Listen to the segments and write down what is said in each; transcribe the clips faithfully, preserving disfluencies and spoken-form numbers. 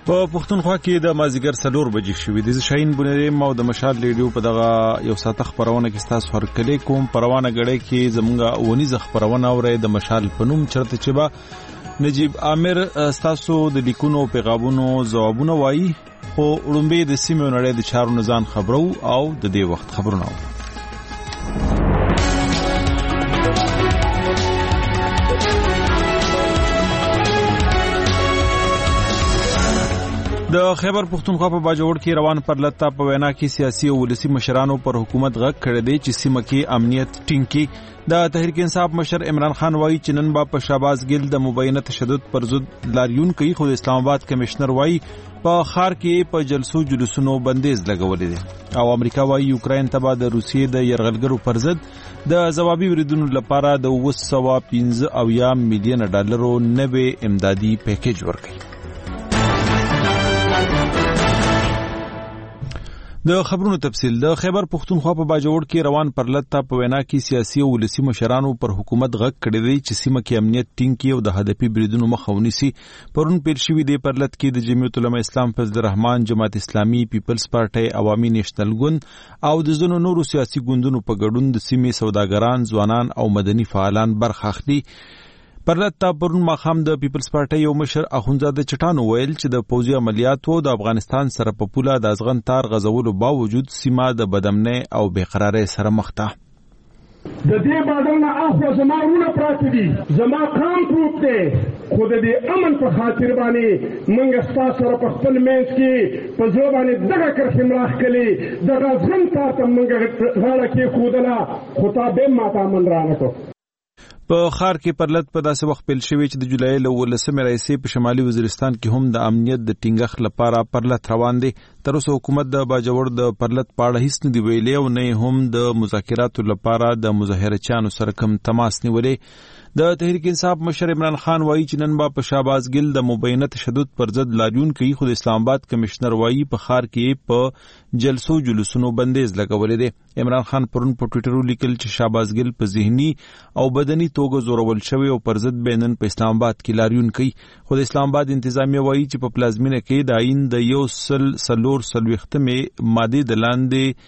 په پښتونخوا کې د مازیګر څلور بجې شوې د شاهین بنریم او د مشال ریډیو په دغه یو ساعت خبرونه کې تاسو هرکلی کوم پروانه غړې کې زمونږه ونیز خبرونه اورې د مشال پنوم چرته چې با نجیب عامر تاسو د لیکونو پیغامونو جوابونه وایي خو وړاندې د سیمې نړۍ د چارو نزان خبرو او د دې وخت خبرونه د خیبر پختونخوا په باجوړ کې روان پرلطه په وینا کې سیاسي او ولسی مشرانو پر حکومت غږ کړی دی چې سیمه کې امنیت ټینګ کړي. د تحریک انصاف مشر عمران خان وایي چې نن با په شهباز ګل د مبینه تشدد پر ضد لاریون کوي خو اسلام آباد کمشنر وایي په خار کې په جلسو جلوسونو بندیز لګولې دي او امریکا وایي یوکرين ته د روسیې د يرغلګرو پر ضد د ځوابي وریدونو لپاره د دوه سوه پنځه اویا میلیون ډالرو نوې امدادي پیکیج ورکړي. د خبرونو تفصیل د خیبر پختونخوا په باجوړ کې روان پرلطه په وینا کې سیاسي او ولسی مشرانو پر حکومت غږ کړی دی چې سیمه کې امنیت ټینګ کړي او د هدفي بریدونو مخه ونیسي. پرون پیر شوی دی پرلط کې د جمعیت العلماء اسلام فضل الرحمن جماعت اسلامي پیپلز پارټي عوامي نېشنل ګوند او د ځینو نورو سیاسي ګوندونو په ګډون د سیمې سوداګران ځوانان او مدني فعالان برخه اخلي. پرلطه پرون ماخام د پیپلز پارټي یو مشر اخونزاده چټانو ویل چې د پوځي عملیاتو د افغانستان سره په پوله د ازغن تار غزولو باوجود سیمه د بدامنۍ او بیقرارۍ سره مخ ده. د دې بادل نه اخوا زما ورونه پراته دي زما قام پروت دی خو د دې امن په خاطر باندې موږ ستاسو سره په خپل منځ کې په ځو باندې دغه کرښې مراخ کړي د ازغن تار ته موږ غاړه کې کودله خو تا به ماته امن رانه کړ. په خار کې پرلط په داسې وخت پیل شوی چې د جولای له ولسمې راځي په شمالي وزیرستان کې هم د امنیت د ټینګښت لپاره پرلط روان دي. تر اوسه حکومت د باجوړ د پرلط پاړه هیڅ نه دی ویلي او نه هم د مذاکراتو لپاره د مظاهره چانو سره کوم تماس نیولې. د تحریک انصاف مشر عمران خان وایي چې نن با په شهباز ګل د مبینه تشدد پر ضد لاریون کوي خو د اسلام آباد کمشنر وایي په خار کې په جلسو جلوسونو بندیز لګولې دي. عمران خان پرون په ټوئیټر لیکل چې شهباز ګل په ذهني او بدني توګه زورول شوی او پر ضد بینن په اسلام آباد کې لاریون کوي خو د اسلام آباد انتظامیه وایي چې په پلازمینه کې د آئین د یو سل سلور سلوختمه ماده د لاندې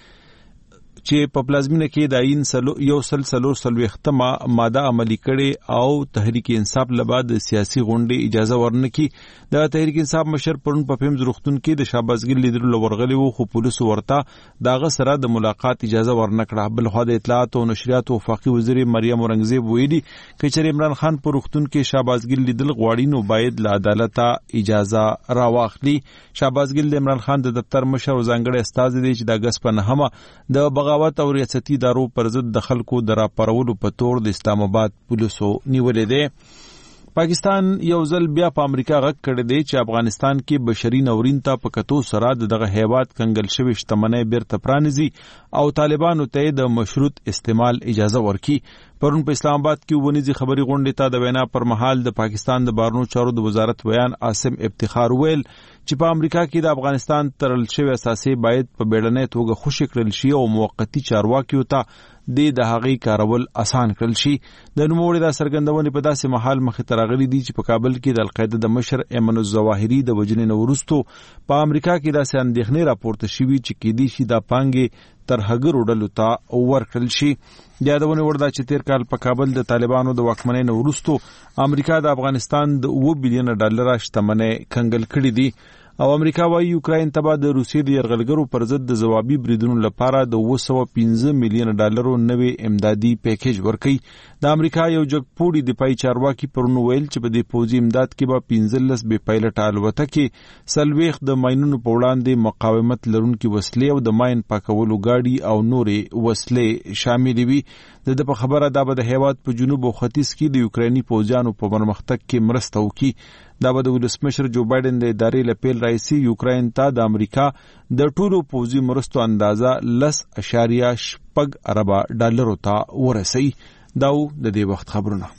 چې په پلازمینه کې د آئین سلو یو سل سلور سلوختمه ماده عملی کړي او تحریک انصاف لباد سیاسي غونډې اجازه ورنکي. د تحریک انصاف مشر پرون په پیمز روختون کې د شهباز ګل لیدلو لورغلي وو خو پولیسو ورته داغه سره د ملاقات اجازه ورنکړه. بل خو د اطلاعات او نشریات وفاقي وزیر مریم اورنګزیب ویلي چې عمران خان په روختون کې شهباز ګل لیدل غواړي نو باید له عدالت اجازه راواخلي. شهباز ګل د عمران خان د دفتر مشر او ځانګړی استاد دی چې د اگست په نهمه د بغاوت او ریاستي ادارو پر ضد د خلکو د راپارولو په تور د اسلام آباد پولیسو نیولې دي. پاکستان یو ځل بیا په امریکا غږ کړی دی چې افغانستان کې بشري ناورین ته په کتو سره دغه هیواد کنګل شوی شتمنۍ بیرته پرانیزي او طالبانو ته د مشروط استعمال اجازه ورکړي. پرون په اسلام آباد کې ونیزي خبري غونډې ته د وینا پر مهال د پاکستان د بهرنیو چارو د وزارت بیان عاصم افتخار ویل چې په امریکا کې د افغانستان ترل شوی اساسي باید په بیړنۍ توګه خوشی کړل شي او موقتی چارواکیو ته د د هغې کارول آسان کړل شي. د نوموړي د سرګندونې په داسې محل مخې ته راغلي دي چې په کابل کې د القاعده د مشر ایمن الظواهري د وژنې نه وروسته په امریکا کې داسې اندېښنې راپورته شوي چې کېدای شي دا پانګې تر هغه ډلو ته ورکړل شي. یادونه ورده چې تیر کال په کابل د طالبانو د واکمنۍ نه وروسته امریکا د افغانستان د اوه بلین ډالر شتمنۍ کنګل کړې دي او امریکا وايي یوکرين ته د روسیې د يرغلګرو پر ضد د جوابي بریدونو لپاره د دوه سوه پنځه میلیون ډالرو نوې امدادي پیکیج ورکړي. د امریکا یو جګپوړي دفاعي چارواکي پرون ویل چې په دې پوځي امداد کې به پنځلس بې پایلټ الوتکې سلويخ د ماینونو په وړاندې مقاومت لرونکي وسلې او د ماین پاکولو ګاډي او نورې وسلې شامل وي. د په خبره دا به د هیواد په جنوب او ختیځ کې د یوکراني پوځیانو په پرمختګ کې مرسته وکړي. دا به د ولسمشر جو بایدن د ادارې لپیل رئیسي یوکرين ته د امریکا د ټولو پوځي مرستو اندازه لس اشاریه شپږ اربه ډالرو ته ورسي. دا د دې وخت خبرونه.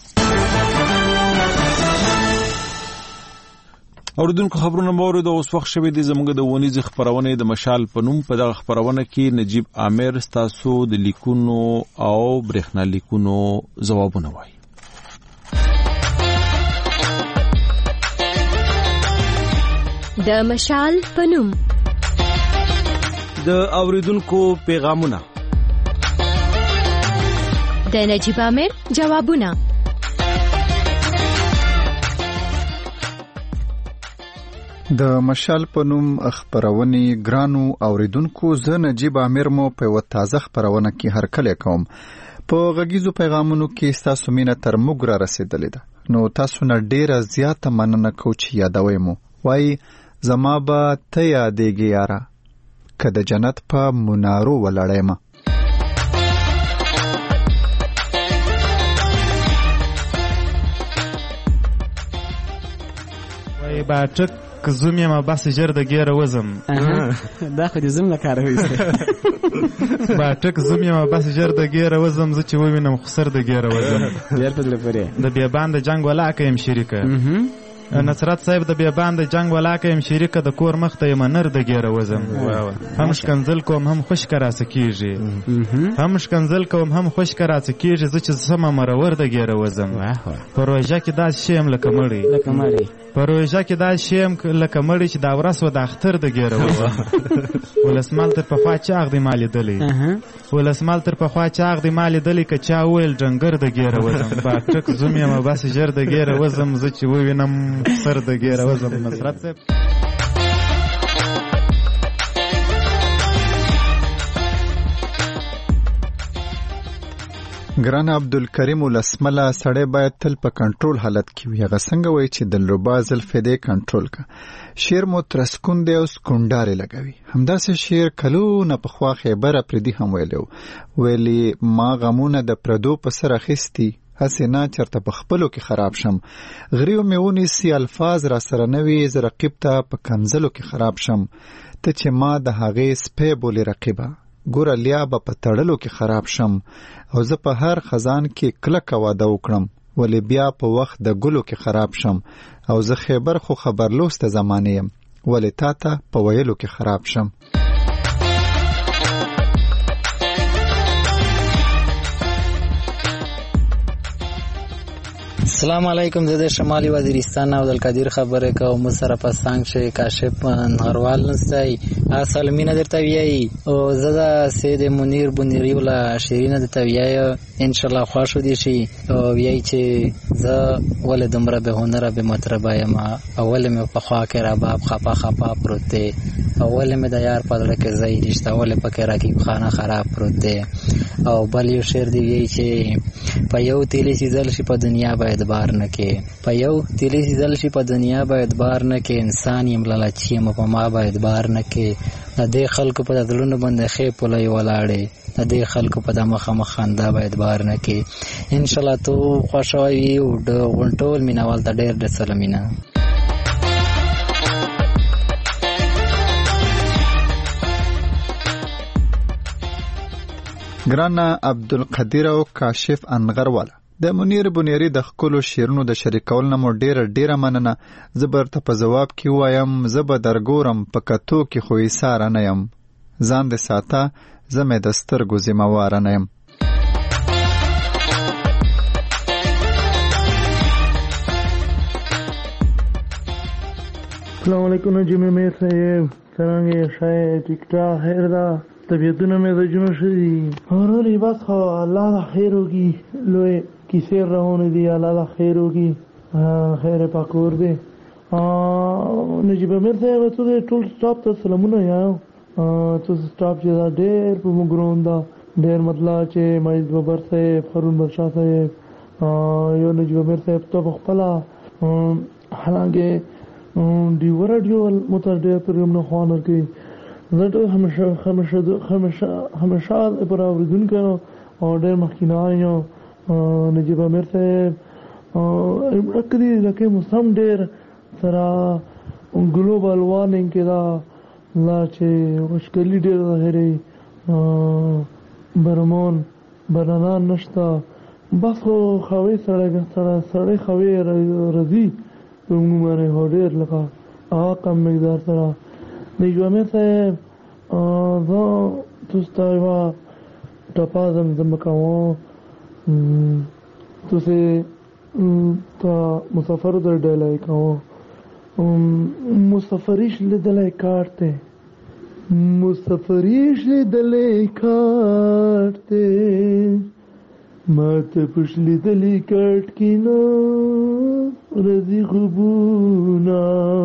اوردونکو خبرونه مورد اوس وخت شوی دی زموږ د ونیز خبرونه د مشال په نوم په دغه خبرونه کې نجیب عامر تاسو د لیکونو او برېښنا لیکونو جوابونه وایي. د مشال پنوم د اوریدونکو پیغامونه د نجیب امیر جوابونه د مشال پنوم خبرونې ګرانو اوریدونکو زه نجیب امیر مو په یوه تازه خبرونه کې هرکلی کوم. په غږیزو پیغامونو کې ستاسو مینه تر موږ را رسېدلې ده، نو تاسو نه ډېره زیاته مننه کوو چې یادوئ مو. وایي زما به ته یادېږې یاره، که د جنت په منارو ولاړیمه. وایي باټک که زوم یم بس ژر د ګیره وزم. دا خو دې زوم نه کار وایسته. باټک زوم یم بس ژر د ګیره وزم، زه چې ووینم خو سر د ګیره وزم. ډېر په زړه پورې. د بیابان د جنګ ولاکه یم شریکه، نصرت صاحب د بیابان د جنګ ولاکه یم شریکه، د کور مخ ته یم نر د ګیره وزم. هم شکنځل کوم هم خوشکه راڅه کېږي، هم شکنځل کوم هم خوشکه راڅه کېږي، زه چې سمه مرور د ګیره وزم. په روژه کې داسې شی یم لکه مړی، لکه مړی په روژه کې داسې شی یم لکه مړی چې دا ورځ وه د اختر د ګیره وزم. ولسمال تر پخوا چاغ دی ما لیدلی، ولسمال تر پخوا چاغ دی ما لیدلی، که چا وویل ډنګر د ګیره وزم. باټک زوم یم بس ژر د ګیره وزم، زه چې ووینم سر د ګیره وزم. نصرت صاحب ګران عبدالکریم ولسمله سړی باید تل په کنټرول حالت کې وي. هغه څنګه وایي چې دلربا زلفې دې کنټرول که. شعر مو ترسکون دی او سکونډارې لګوي. همداسې شعر کلونه پخوا خیبر اپریدي هم ویلی و، ویلي ما غمونه د پردو په سر اخیستي، هسې نه چرته په خپلو کې خراب شم. غریو مې ونیسي الفاظ را سره نه وي، زه رقیب ته په کنځلو کې خراب شم. ته چې ما د هغې سپی بولې رقیبه، ګوره لیا به په تړلو کې خراب شم. او زه په هر خزان کې کلکه واده وکړم، ولې بیا په وخت د ګلو کې خراب شم. او زه خیبر خو خبرلوسته زمانه یم، ولې تا ته په ویلو کې خراب شم. السلام علیکم، زه د شمالي وزیرستان عبدالقادر خبره کوم. سره په څنګ چې کاشف نهروال نستای اصل مینه درته ویایي، او زه د سید منیر بنیری ولا شیرینه درته ویایي ان شاء الله خوښ دي شي. او ویایي چې زه ولې دومره به هنره به مطربه یم، اول مې په خوا کې رباب خپا خپا پروت دی، اول مې د یار په زړه کې ځای رشته، ولې پکې راکیب خانه خراب پروت دی. او بل یو شعر دی ویایي چې په یو تیلی سیزل شي په دنیا باید بار نه کې، په یو تیلی سیزل شي په دنیا باید بار نه کې، انسان یم لالچی یم په ما باید بار نه کې. د دې خلکو په دلونو باندې خې پولې ولاړې، د دې خلکو په د مخه مخ خندا باید بار نه کې. ان شاء الله تو خوشوي او د غونټول مینوال ته ډېر ډېر سلامونه. ګران عبدالقدیر او کاشف انغرواله د منیر بنیری د خپلو شعرونو د شریکول نه مو ډیره ډیره مننه. زه به ورته په ځواب کې وایم زه به درګورم په کتو کې خو ایساره نه یم، ځان دې ساته زه مې د سترګو ذمهواره نه یم. السلام علیکم نجیب امیر صاحب، څرنګه یې ښه ټیک ټاک خیر ده، طبیعتونه مې زجونه ښه دي. ورولې بس خو الله دا خیر وکړي، لوی کیسې روانې دي، الله دا خیر وکړي، خیر پاکور دی. نجیب امیر صاحب ته ټول سټاپ ته سلامونه یاو. ته سټاپ چې دا ډېر په موږ ګرون ده، ډېر مطلب چې مجید ببر صاحب، هارون بادشاه صاحب، یو نجیب امیر صاحب ته په خپله حالانکه ډیوه راډیو مو ته ډېر پروګرامونه خوند ورکوي. زه ټول همیشه همیشه همیشه همیشه پر اورېدونکی او ډېر مخکینی یم. نجیب امیر صاحب کدي لکه موسم ډېر سره ګلوبل وارمنګ کې دا لا چې وشکلي ډېر ظاهري برمون بارانان نشته، بس خو خوی سړی سره سړی خوی راځي په موږ باندې هو ډېر لکه هغه کم مقدار سره. نجیب امیر صاحب زه تاسو ته یوه ټپه زمزمه کوم. تاسې ته مسافرو ته ډالۍ کوم. مسافریش لیدلی کارت دی مسافریش لیدلی کارت دی ما ته پش لیدلی کارت کی نو رضی خوبونا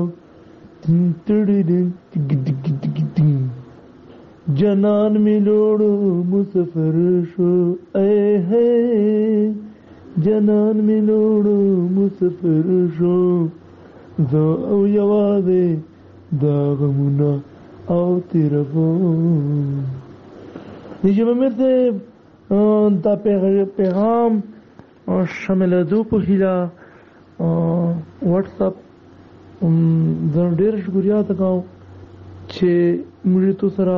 جنان میلوڑو مسافر شو اے ہے جنان میلوڑو مسافر شو زو او یوازې دا غمونه او تیرفون نجیب امیر صاحب دا پیغام شاملېدو په هیله واتس اپ زه ډېر شکریا ادا کوم چې موږ تو سره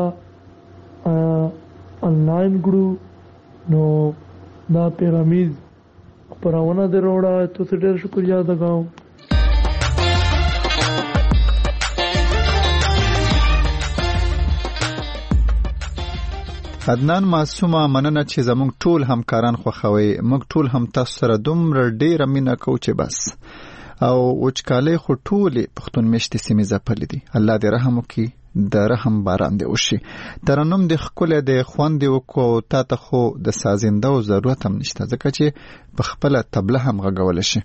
آنلاین کړو نو دا پیغامیز خپرونه دې راوړه تو سره ډېر شکریا ادا کوم. عدنان معصومه مننه چې زموږ ټول همکاران خوښوي موږ ټول هم تاسو سره دومره ډېره مینه کوو چې بس او وچکالۍ خو ټولې پښتون میشتې سیمې ځپلې دي الله دې رحم وکړي د رحم باران دې وشي ترنم دې ښکلی دی خوند دې وکړو تا ته خو د سازندهو ضرورت هم نشته ځکه چې په خپله طبله هم غږولی شي.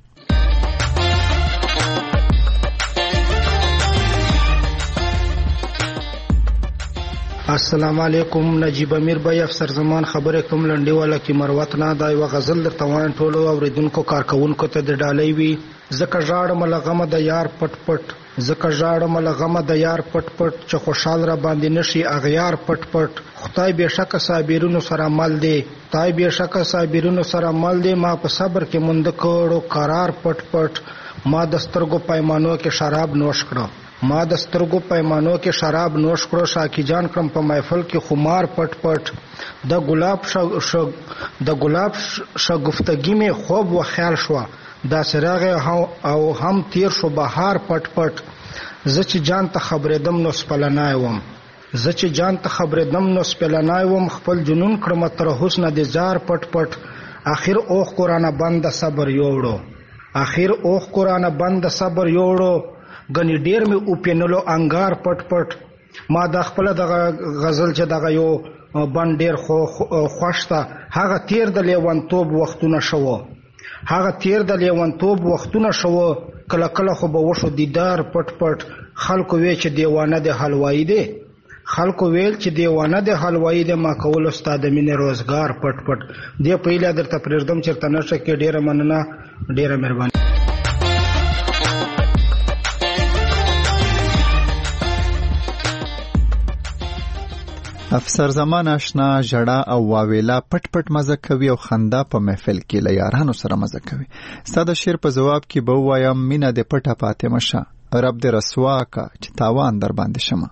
السلام علیکم نجیب امیر بھائی افسر زمان خبره کوم لنډي والا کی مروت نه دا یو غزل در توان ټولو اوریدونکو کارکونکو ته د ډالۍ وی زکه ژاړم لغمه د یار پټ پټ زکه ژاړم لغمه د یار پټ پټ چې خوشحال را باندې نشي اغیار پټ پټ خدای بهشکه صابرونو سره مل دی خدای بهشکه صابرونو سره مل دی ما په صبر کې مند کړو قرار پټ پټ ما د سترګو پیمانو کې شراب نوش کړو ما د سترګو پیمانو کې شراب نوش کړو شاکی جان کړم په محفل کې خمار پټ پټ د ګلاب ش د ګلاب شګفتګي می خوب و خیال شو دا سراغ او هم تیر شو بهار پټ پټ زچ جان ته خبرې دم نو سپلنای وم زچ جان ته خبرې دم نو سپلنای وم خپل جنون کړم تر حسن د زار پټ پټ اخر اوخ قرآن بند صبر یوړو اخر اوخ قرآن بند صبر یوړو غنی ډیر می اوپینلو انګار پټ پټ ما د خپل د غزل چې دغه یو بند ډیر خو خوشته هغه تیر د لیوانتوب وختونه شو هغه تیر د لیوانتوب وختونه شو کله کله خو به وشو دیدار پټ پټ خلکو وی چې دیوانه د حلوایی دی خلکو ویل چې دیوانه د حلوایی دی ما کول استاد مینه روزګار پټ پټ دی پهله درته پرېردم چرته نشه کې ډیره مننه ډیره مهرباني. افسر زمان آشنا جړه او واویلا پټ پټ مزه کوي او خندا په محفل کې له یارانو سره مزه کوي ساده شعر په جواب کې به وایم مینه د پټه پاتې مشه رب دې رسوا کا چې تاوان در باندې شمه.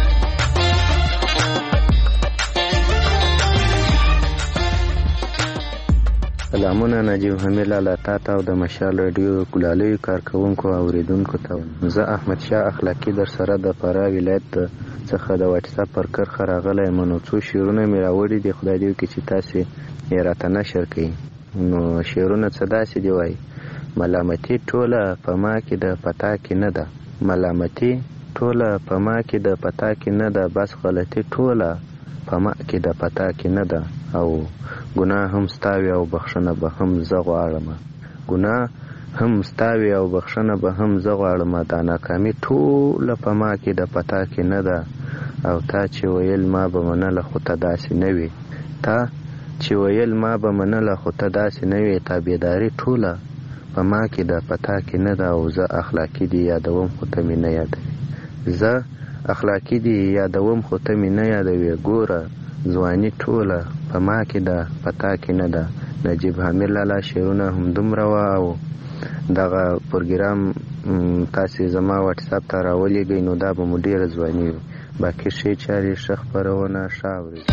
سلامونه نجیب حمیل الله تا ته او د مشال رادیو ګلالیو کارکونکو او اوریدونکو ته زه احمد شاه اخلاقی در سره د فراه ولایت څخه د واتس اپ پر کرخه راغلی منو څو شعرونه مې راوړي دي خدای دې وکړي چې تاسې یې راته نشر کړئ نو شعرونه څه داسې دي وایي ملامتي ټوله په ما کې د پتا کې نه ده ملامتي ټوله په ما کې د پتا کې نه ده بس غلطي ټوله په ما کې د پتا کې نه ده او ګناه هم ستاوي او بخښنه به هم زه غواړم ګناه هم ستاوي او بخښنه به هم زه غواړم دا ناکامي ټوله په ما کې د پتا کې نه ده او تا چې ویل ما به منله خو ته داسې نه وي تا چې ویل ما به منله خو ته داسې نه وي تابعداري ټوله په ما کې د پتا کې نه ده او زه اخلاقي دي یادوم خو ته مې نه یادوي زه اخلاقي دي یادوم خو ته مې نه یادوي ګوره ځواني ټوله په ما کې ده پتا کې نه ده نجیب حامد لالا شعرونه هم دومره وه او دغه پروګرام تاسې زما واټس اپ ته راولېږئ نو دا به مو ډېره ځواني وي باقي ښې چارې ښه خپرونه ښه اورېږي.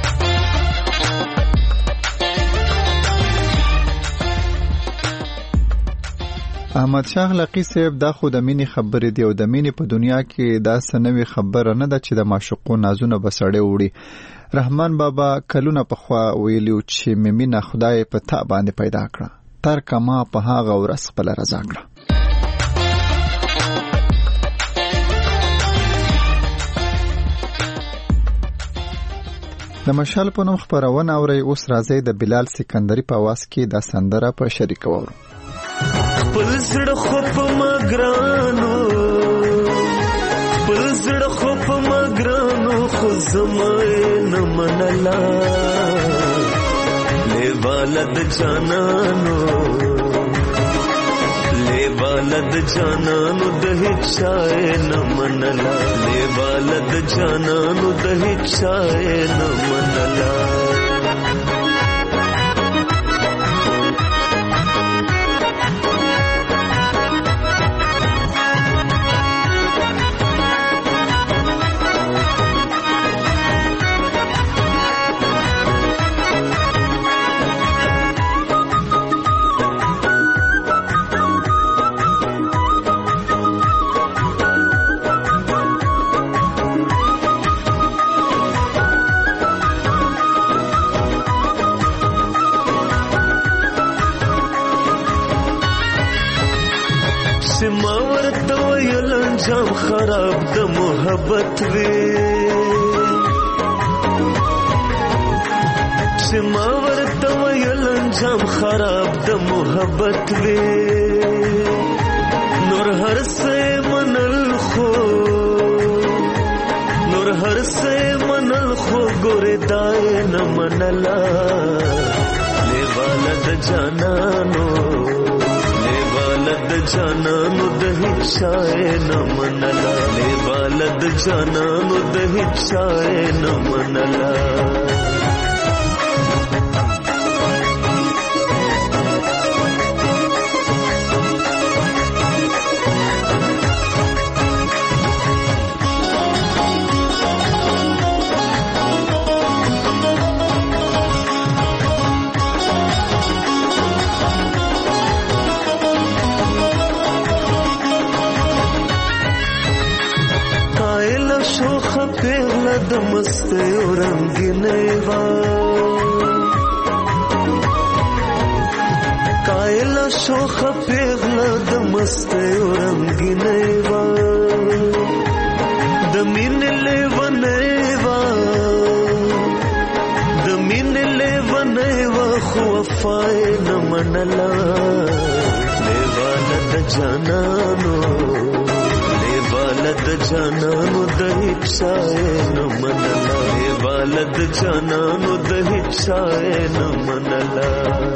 احمد شاه لقی صاحب دا خو د مینې خبرې دی او د مینې په دنیا کې دا څه نوې خبره نه ده چې د معشوقو نازونه به سړی وړي رحمان بابا کلونه پخوا ویلي چې مې مینه خدای په تا باندې پیدا کړه ترکه ما په هغه ورځ خپله رضا کړه. د مشال په نوم خپرونه اورئ. اوس راځئ د بلال سکندري په آواز کې دا سندره په شریکه واورو. خپل زړه خو په ما ګرانو خپل زړه خو په ما ګرانو خو زما یې نه منله لیواله د جانانو لیواله د جانانو د هیڅ چا یې نه منله لیواله د جانانو د هیڅ چا یې نه منله. ما ورته ویل انجام خراب د محبت وی چې ما ورته ویل انجام خراب د محبت وی نور هر څه منل خو نور هر څه منل خو ګورې دای نه منلا لیواله د جانانو د جانانو د هیڅ چا یې نه منله لیواله د جانانو د هیڅ چا یې نه منله. شوخه پیغله د مستیو رنگینې وا کایله شوخه پیغله د مستیو رنگینې وا د مینې لیونې وا د مینې لیونې وا خو وفای نه منله لیواله د جانانو لیواله د جانانو د هیڅ چا یې نه منله لیواله د جانانو د هیڅ چا یې نه منله.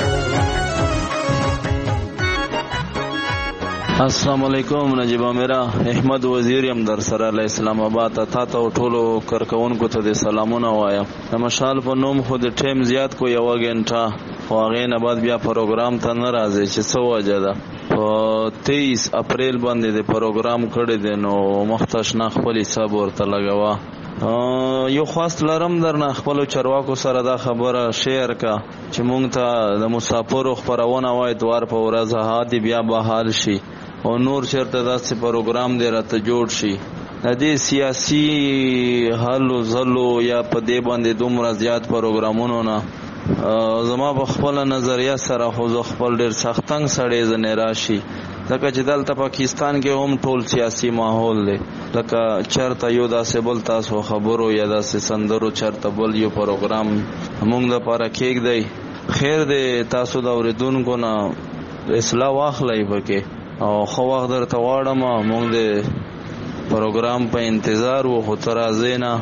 السلام علیکم نجیبه میرا احمد وزیر یم در سره له اسلام آباد ته ته ټولو کارکونکو ته د سلامونه وایم. د مشال په نوم خو د ټیم زیات کو یو غنټه خو هغې نه بعد بیا پروګرام ته نه راځي چې څه وجه ده. په تیئیس اپریل باندې د پروګرام کړی دی نو مخته شنه خپل حساب ورته لګوه. یو خواست لرم درنه خپلو چارواکو سره دا خبره شیر کا چې مونږ ته د مسافرو خپرونه وای دوار په ورځ هادي بیا به حال شي او نور چېرته داسې پروګرام دی راته جوړ شي. د دې سیاسي حلو ځلو یا په دې باندې دومره زیات پروګرامونو نه زما په خپل نظریه سره خو زه خپل ډېر سختنګ سړی ځنې راشي ځکه چې دلته پاکستان کې هم ټول سیاسي ماحول دی لکه چېرته یو داسې بل تاسو خبرو یا داسې سندرو چېرته بل یو پروګرام موږ لپاره کېږدی. خیر دی تاسو د اورېدونکو نه اصلاح واخلئ پکې او ښه وخت درته غواړم. موږ د پروګرام په انتظار و خو ته راځې نه.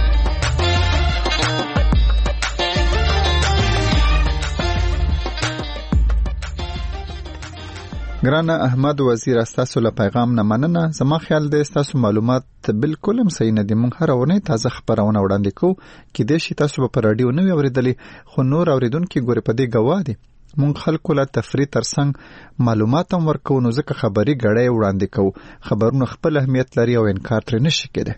ګرانه احمد وزیر استاسو له پیغام نه مننه. زما خیال دی استاسو معلومات بالکل هم صحیح نه دي. موږ هر ورځ تازه خبرونه وړاندې کوو کیدای شي تاسو په رادیو نه وي اورېدلې خو نور اوریدونکو ګوري په دې ګواه دي. موږ خلکو له تفریح ترڅنګ معلومات هم ورکوو نو ځکه خبري غړې وړاندې کوو. خبرونه خپل اهمیت لري او انکار ترې نشي کېدای.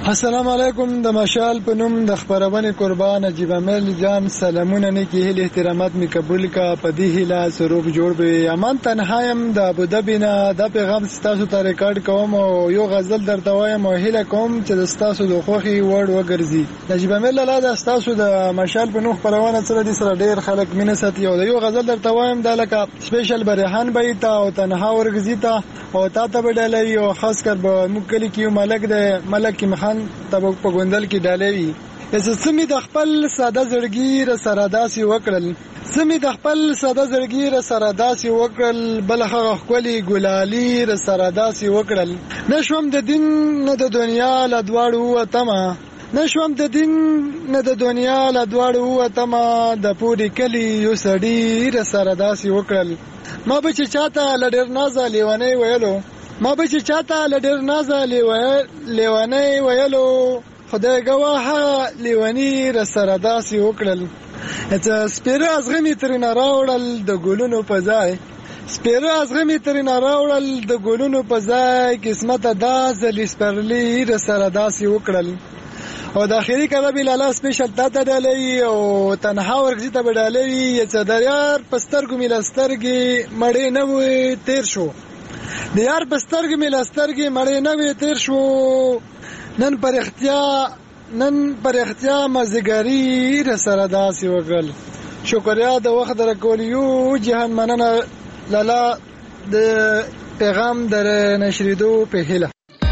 السلام علیکم. د مشال په نوم د خبرونه قربان نجیب امیل جان سلامونه نه کې هل احترامات می قبول کا پدی هلا سروب جوړ به امان تنهایم د ابوظبی نه د پیغام ستاسو ته ریکارډ کوم او یو غزل درته وایم او هله کوم چې ستاسو د خوخي وړ وګرځي. نجیب امیل لاله د ستاسو د مشال په نوم خبرونه سره د سره ډیر خلک مینه ساتي او یو غزل درته وایم د لکه سپیشل برهان بیت او تنها ورګزی ته او تا ته بدلای او خاص کر به مکلی کیو ملک د ملک مخان تب په ګوندل کې ډالوي اس سمي د خپل ساده زړګي ر سره داسي وکړل سمي د خپل ساده زړګي ر سره داسي وکړل بل هغه خولي ګلالي ر سره داسي وکړل نشوم د دین نه د دنیا ل دواړو وتما نشوم د دین نه د دنیا ل دواړو وتما د پوری کلی یو سړی ر سره داسي وکړل ما به چې چاته لډر نازه لیوانه ویلو ما به چې چاته لډر نازه لیوانه ویلو خدای گواه لیوانی ر سره داسي وکړل چې سپیره ازغمی ترنه راوړل د ګلونو په ځای سپیره ازغمی ترنه راوړل د ګلونو په ځای قسمت داز لسپرلی ر سره داسي وکړل او د اخیری کله بلاله سپیشل تا ته ډالې او تنها ورګزی ته ډالې چې دریار پسترګو ملسترګي مړې نه وي تیر شو د یار بسترګ می لسترګ مړې نه وی تیر شو نن پر اختیا نن پر اختیا مزګری ر سره داسي وګل شکریا د وخت در کولیو جهان مننه لالا د پیغام در نشریدو په هله.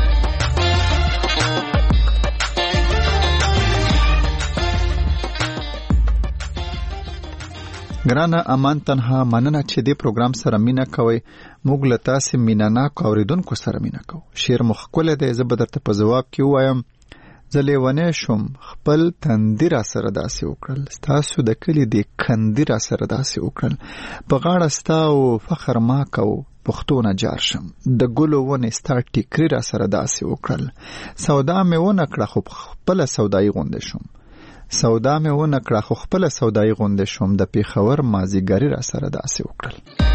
ګرانه امان تنها مننه چې دې پروګرام سره مینا کوي موږ له تاسو مینا نه کوریدونکو سره مینا کو شیر مخکله د زبدرته په جواب کې وایم زلیونه شوم خپل تندیر سره داسې وکړل تاسو د کلی د کندیر سره داسې وکړل په غاړه ستاو فخر ما کو پښتو نه جار شم د ګلو ونه ستا ټیکری را سره داسې وکړل سودا مې ونه کړه خو خپل سودای غونډه شوم سودا مې ونه کړه خو خپل سودای غونډه شوم د پیښور مازیګری را سره داسې وکړل.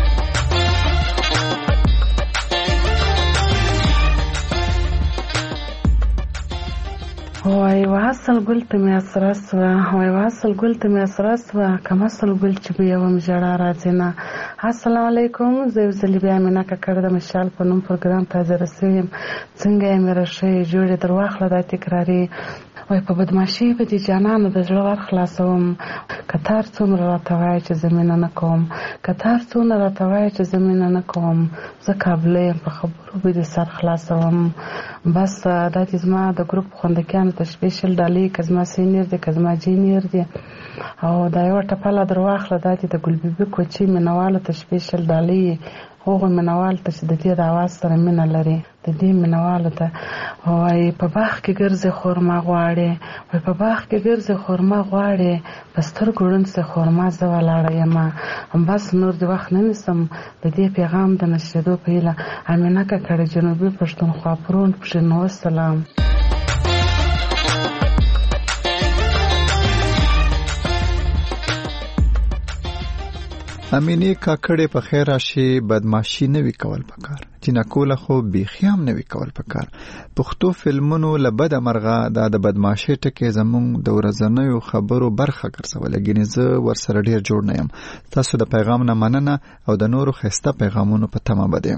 وای واصل ګل ته مې اسره سوه وای واصل ګل ته مې اسره سوه کم اصل ګل چې به یوم ژړا راځي نه. السلام علیکم. زه یو ځل بیا مینه کاکړ د مشال په نوم پروګرام ته حاضر شوم. څنګه یې مې راشي جوړې در واخله دا تکراري وای په بدمعشي به دي جانانو د زړه ور خلاصوم کتار څومره راته وایي چې زمینه نه کوم کتار څومره راته وایي چې زمینه نه کوم زه کابله یم په خبرو به دې سر خلاصوم. بس دا چې زما د ګروپ خوندکیانو ته سپیشل ډالۍ که زما سینیر دی که زما جینیر دی او دا یوه ټپله در واخله دا چې د ګلبیبي کوچي مینوالو ته سپیشل ډالۍ هغوی مینوالو ته چې د دې د اواز سره مینه لري د دې مینوالو ته وای په باغ کې ګرځې خورما غواړې وای په باغ کې ګرځې خورما غواړې په سترګو ړوند سې خورما زه ولاړه یمه. بس نور د وخت نه نیسم د دې پیغام د نشریدو په هیله امینه کاکړ جنوبي پښتونخوا پرون پښینو سلام. امینه کاکړې په خیر راشي بدمعشي نه وی کول پکار جنکوله خو بیخیام نه وی کول پکار پښتو فلمونو له بد مرغه د بدمعشي ټکي زمونږ د ورځنیو خبرو برخه ګرځول لګینې زه ورسره ډیر جوړ نه یم. تاسو د پیغام نه مننه او د نورو خسته پیغامونو په تمه بده.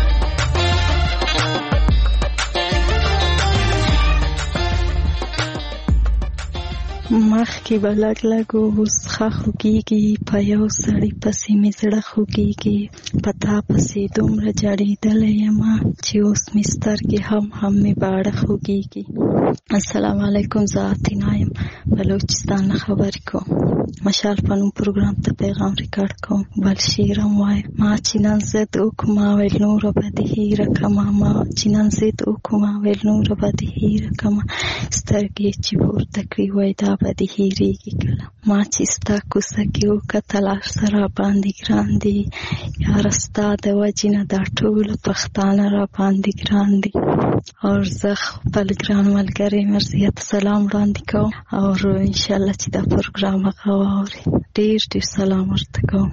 مخ کې بلګ لګو وسخه خوږیږي په یو سړی پسې مې زړه خوږیږي پتا پسې دومره جړېدلی یمه چې اوس مې سترګې هم هم مې باړه خوږیږي. السلام علیکم. زه اتینا یم بلوچستان نه خبرې کوم. مشال په نوم پروګرام ته پیغام ریکارډ کوم. بل شعرم وایم ما چې نن ضد وکړمه ویل نوره به دې هیره کړمه ما چې نن ضد وکړمه ویل نوره به دې هیره کړمه سترګې چې پورته کړي وای دا به دې هیرېږي کله ما چې ستا کوڅه کې وکتل هر څه راباندې ګران دي یاره ستا د وجې نه دا ټوله پښتانه راباندې ګران دي. او زه خپل ګران ملګری مرضیه ته سلام وړاندې کوم او انشاءالله چې دا پروګرام هغه واوري ډېر ډېر سلام ورته کوم.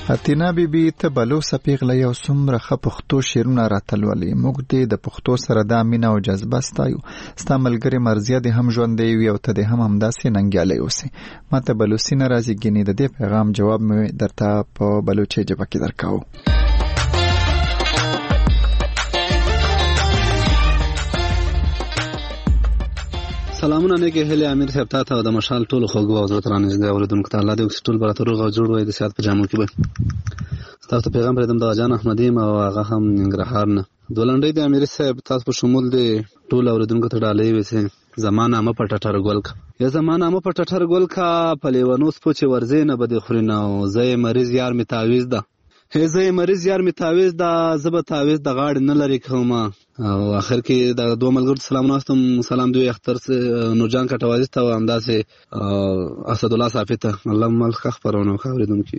حتینا بی بی ته بلوسه پیغله یو څومره ښه پښتو شعرونه راتلولي. موږ دې د پښتو سره دا مینه او جذبه ستایو. ستا ملګرې مرضیه دې هم ژوندی وي او ته دې هم همداسې ننګیالی اوسې. ما ته بلوڅي نه راځي، ګینې د دې پیغام جواب مې درته په بلوچي ژبه کې درکاو. سلامونه نیکې هیلې امیر صاحب ته او د مشال ټولو خوږو او زړه ته رانږدې اورېدونکو ته الله دې وکړي ټول به راته روغ او جوړ وي د صحت په جامو کې به. ستاسو ته پیغام پرېږدم د جان احمدي یم او هغه هم ننګرهار نه. دوه لنډۍ د امیر صاحب تاسو په شمول د ټولو اورېدونکو ته ډالۍ ویسې زما نامه په ټټر ګل کا یا زما نامه په ټټر ګل کا په لیونو سپو چې ورځې نه به دې خوري نه او زه یې مریض یار مې تعویز ده هې زه یې مریض یار مې تعویز ده زه به تعویز د غاړې نه لرې کوم. او آخر کې د دوه ملګرو سلام ناستم سلام دوی اختر نورجان کټوازي ته او همداسې اسد الله صافي ته الله مل ښه خپرونه وکړي اورېدونکي.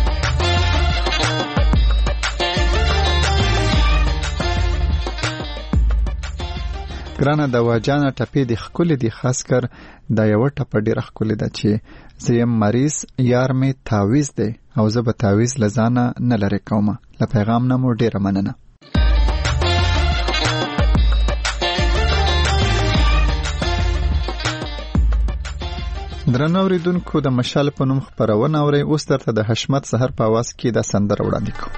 ګرانه د واجانه ټپې دې ښکلې دي، خاص کر دا یوه ټپه ډېره ښکلې ده چې زه یم مریض یار مې تعویز دی او زه به تعویز له ځانه نه لرې کومه. له پیغام نه مو ډېره مننه. درنو اورېدونکو د مشال په نوم خپرونه اورئ. اوس درته د حشمت سحر په اواز کې دا سندره وړاندې کوم.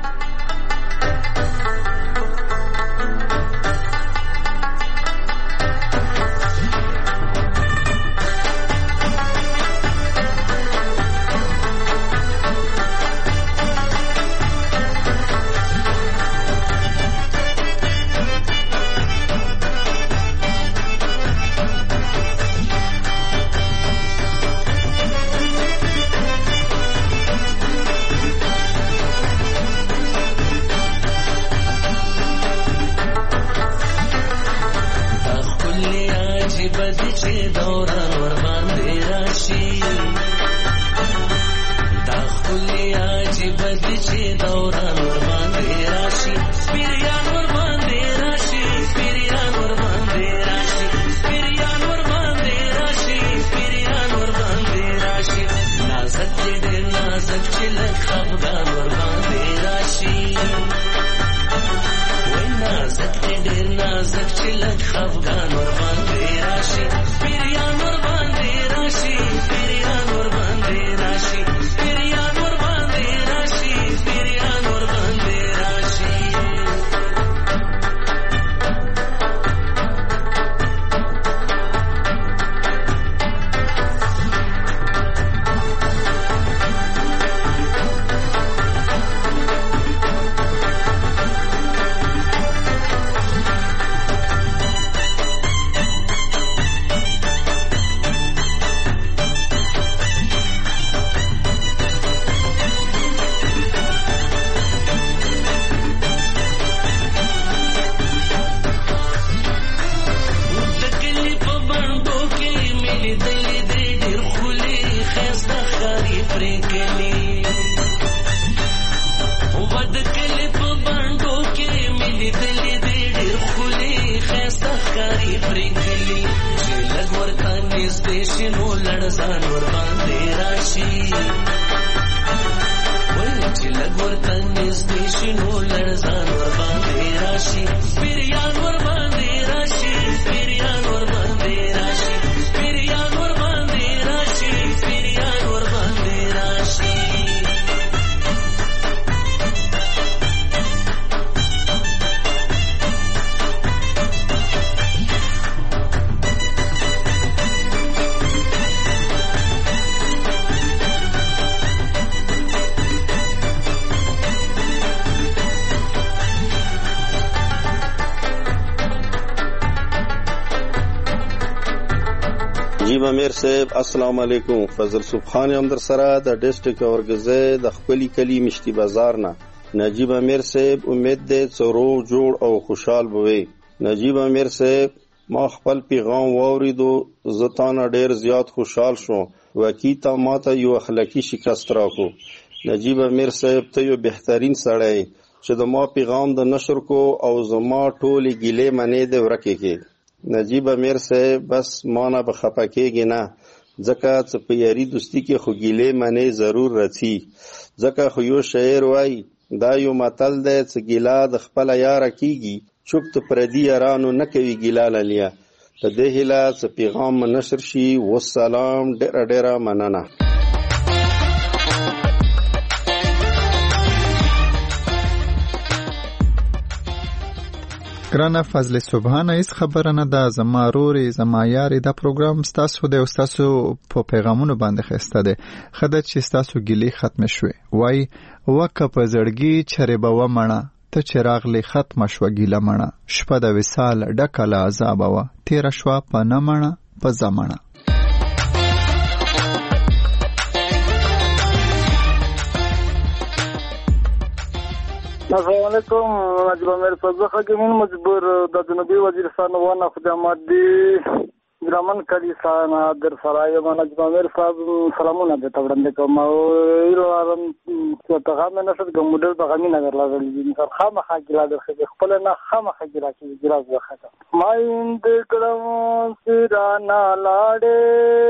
امیر صاحب السلام علیکم. فضل صبح خان هم در سره د ډیسټریکټ اورګزه د خپلی کلی مشتی بازار نه. نجیب امیر صاحب امید دې څورو جوړ او خوشحال بوي. نجیب امیر صاحب ما خپل پیغام واوریدو زتانه ډیر زیات خوشحال شو. وکیتا ما ته یو اخلاقی شکست راکو. نجیب امیر صاحب ته یو بهترین سړی چې د ما پیغام د نشر کو او زما ټولې ګیلې منې د ورکه کې. نجیب امیر صاحب بس مانا به خپکیږي نه. ځکه څه په یاري دوستي کې خو ګیلې منې ضرور رڅي. ځکه خو یو شاعر وایي دا یو متل دی څه ګیله د خپله یاره کېږي، چوپ د پردي یارانو نه کوي ګیله للیا. په دې هیله څه پیغام نشر شي. والسلام، ډېره ډېره مننه. ګرانه فضل سبحانه هیڅ خبره نه ده، زما رورې زما یارې دا پروګرام ستاسو دی او ستاسو په پیغامونو باندې ښایسته دی. ښه ده چې ستاسو ګیلې ختمې شوې. وایي وکه په زړګي چرې به ومڼه، ته چې راغلې ختمه شوه ګیله مڼه. شپه د وصال ډکه له عذابه وه، تېره شوه په نه مڼه په زمڼه. السلام علیکم. نجیب امیر صاحب، زه حکیمین مجبور د جنوبي وزیرستان ونه خدمات دی ګرامن کلی سانه در سره یم. نجیب امیر صاحب سلامونه درته وړاندې کوم او ایرو ارم چې پیغام نه شد کوم ډېر پیغام نه درلودل دي. مثلا خامخا ګیلا درخه خپل نه خامخا ګیلا کې ګیلا وخته ما اند کړم سرانا لاړې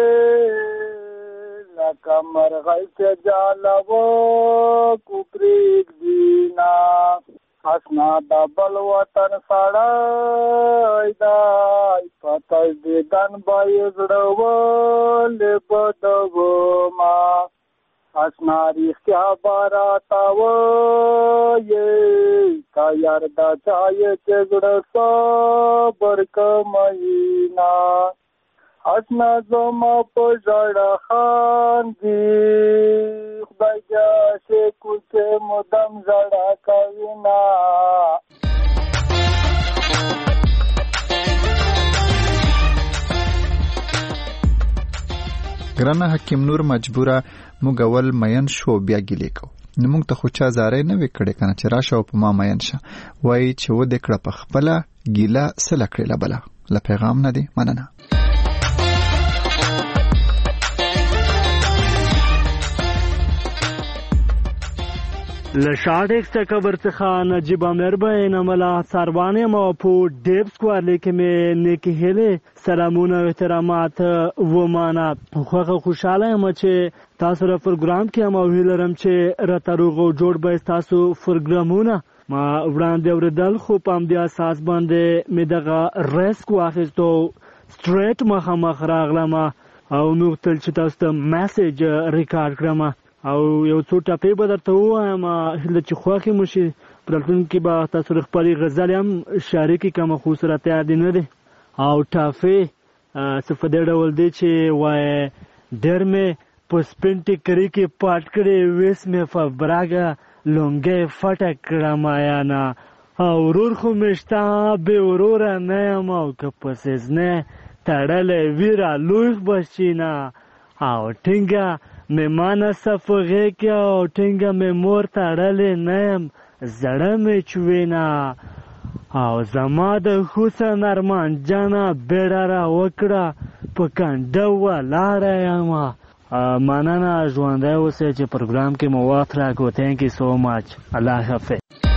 لکه مرغۍ چې جالو کوپریک دینا اسنا دا بل وطن سړی دی پتاي دیدن بای زړول بدو ما اسنا ریختیا باراتاو یې تا یار دا چای چې زړه صبر کمینا اسنا زما په ژړا خاندي خدای جا شي کوڅه مدام ژړا کوي نا. ګرانه حکیم نور مجبوره موږ اول مین شو بیا ګیلې کو. نو موږ ته خو چا زارۍ نه وې کړې که نه چې راشه او په ما مین شه. وایي چې ودې کړه په خپله ګیله سله کړې بله. له پیغام نه دی مننه. له شاړ ایکس کور څخه نجیب امیر به نمله سروانې مو په ډیب سکوار لیکې مې نیکې هیلې سلامونه او احترامات ومانه. خوښه خوشحاله یم چې تاسو را پروګرام کې هم او هیله لرم چې راته روغ او جوړ به ستاسو پروګرامونه ما وړاندې اورېدل، خو په همدې اساس باندې مې دغه ریسک واخیستو سټریټ مخامخ راغلم او نو تل چې تاسو ته میسج ریکارډ کړم او یو څو ټاپې به درته ووایم هیله چې خوښې مو شي. په راتلونکي کې به تاسو خپلې غزلې هم شریکې کړم، خو سره تیار دي نه دی. او ټافې څه په دې ډول دی چې وایي ډېر مې په سپین ټیکري کې پاټ کړې ویس مې په براګه لونګۍ فټه کړه مایانه او ورور خو مې شته بې وروره نه یم او که په سیزنې تړلی ویره لوی بچینه او ټینګه مې مانه صفغې کې او ټینګه مې مور تړلی نه یم زړه مې چوینه او زما د حسن ارمان جانه بیړه را وکړه په کنډه ولاړه یم. مننه، ژوندی اوسئ چې پروګرام کې مو وخت راکړو. تھینک یو سو مچ. الله حافظ.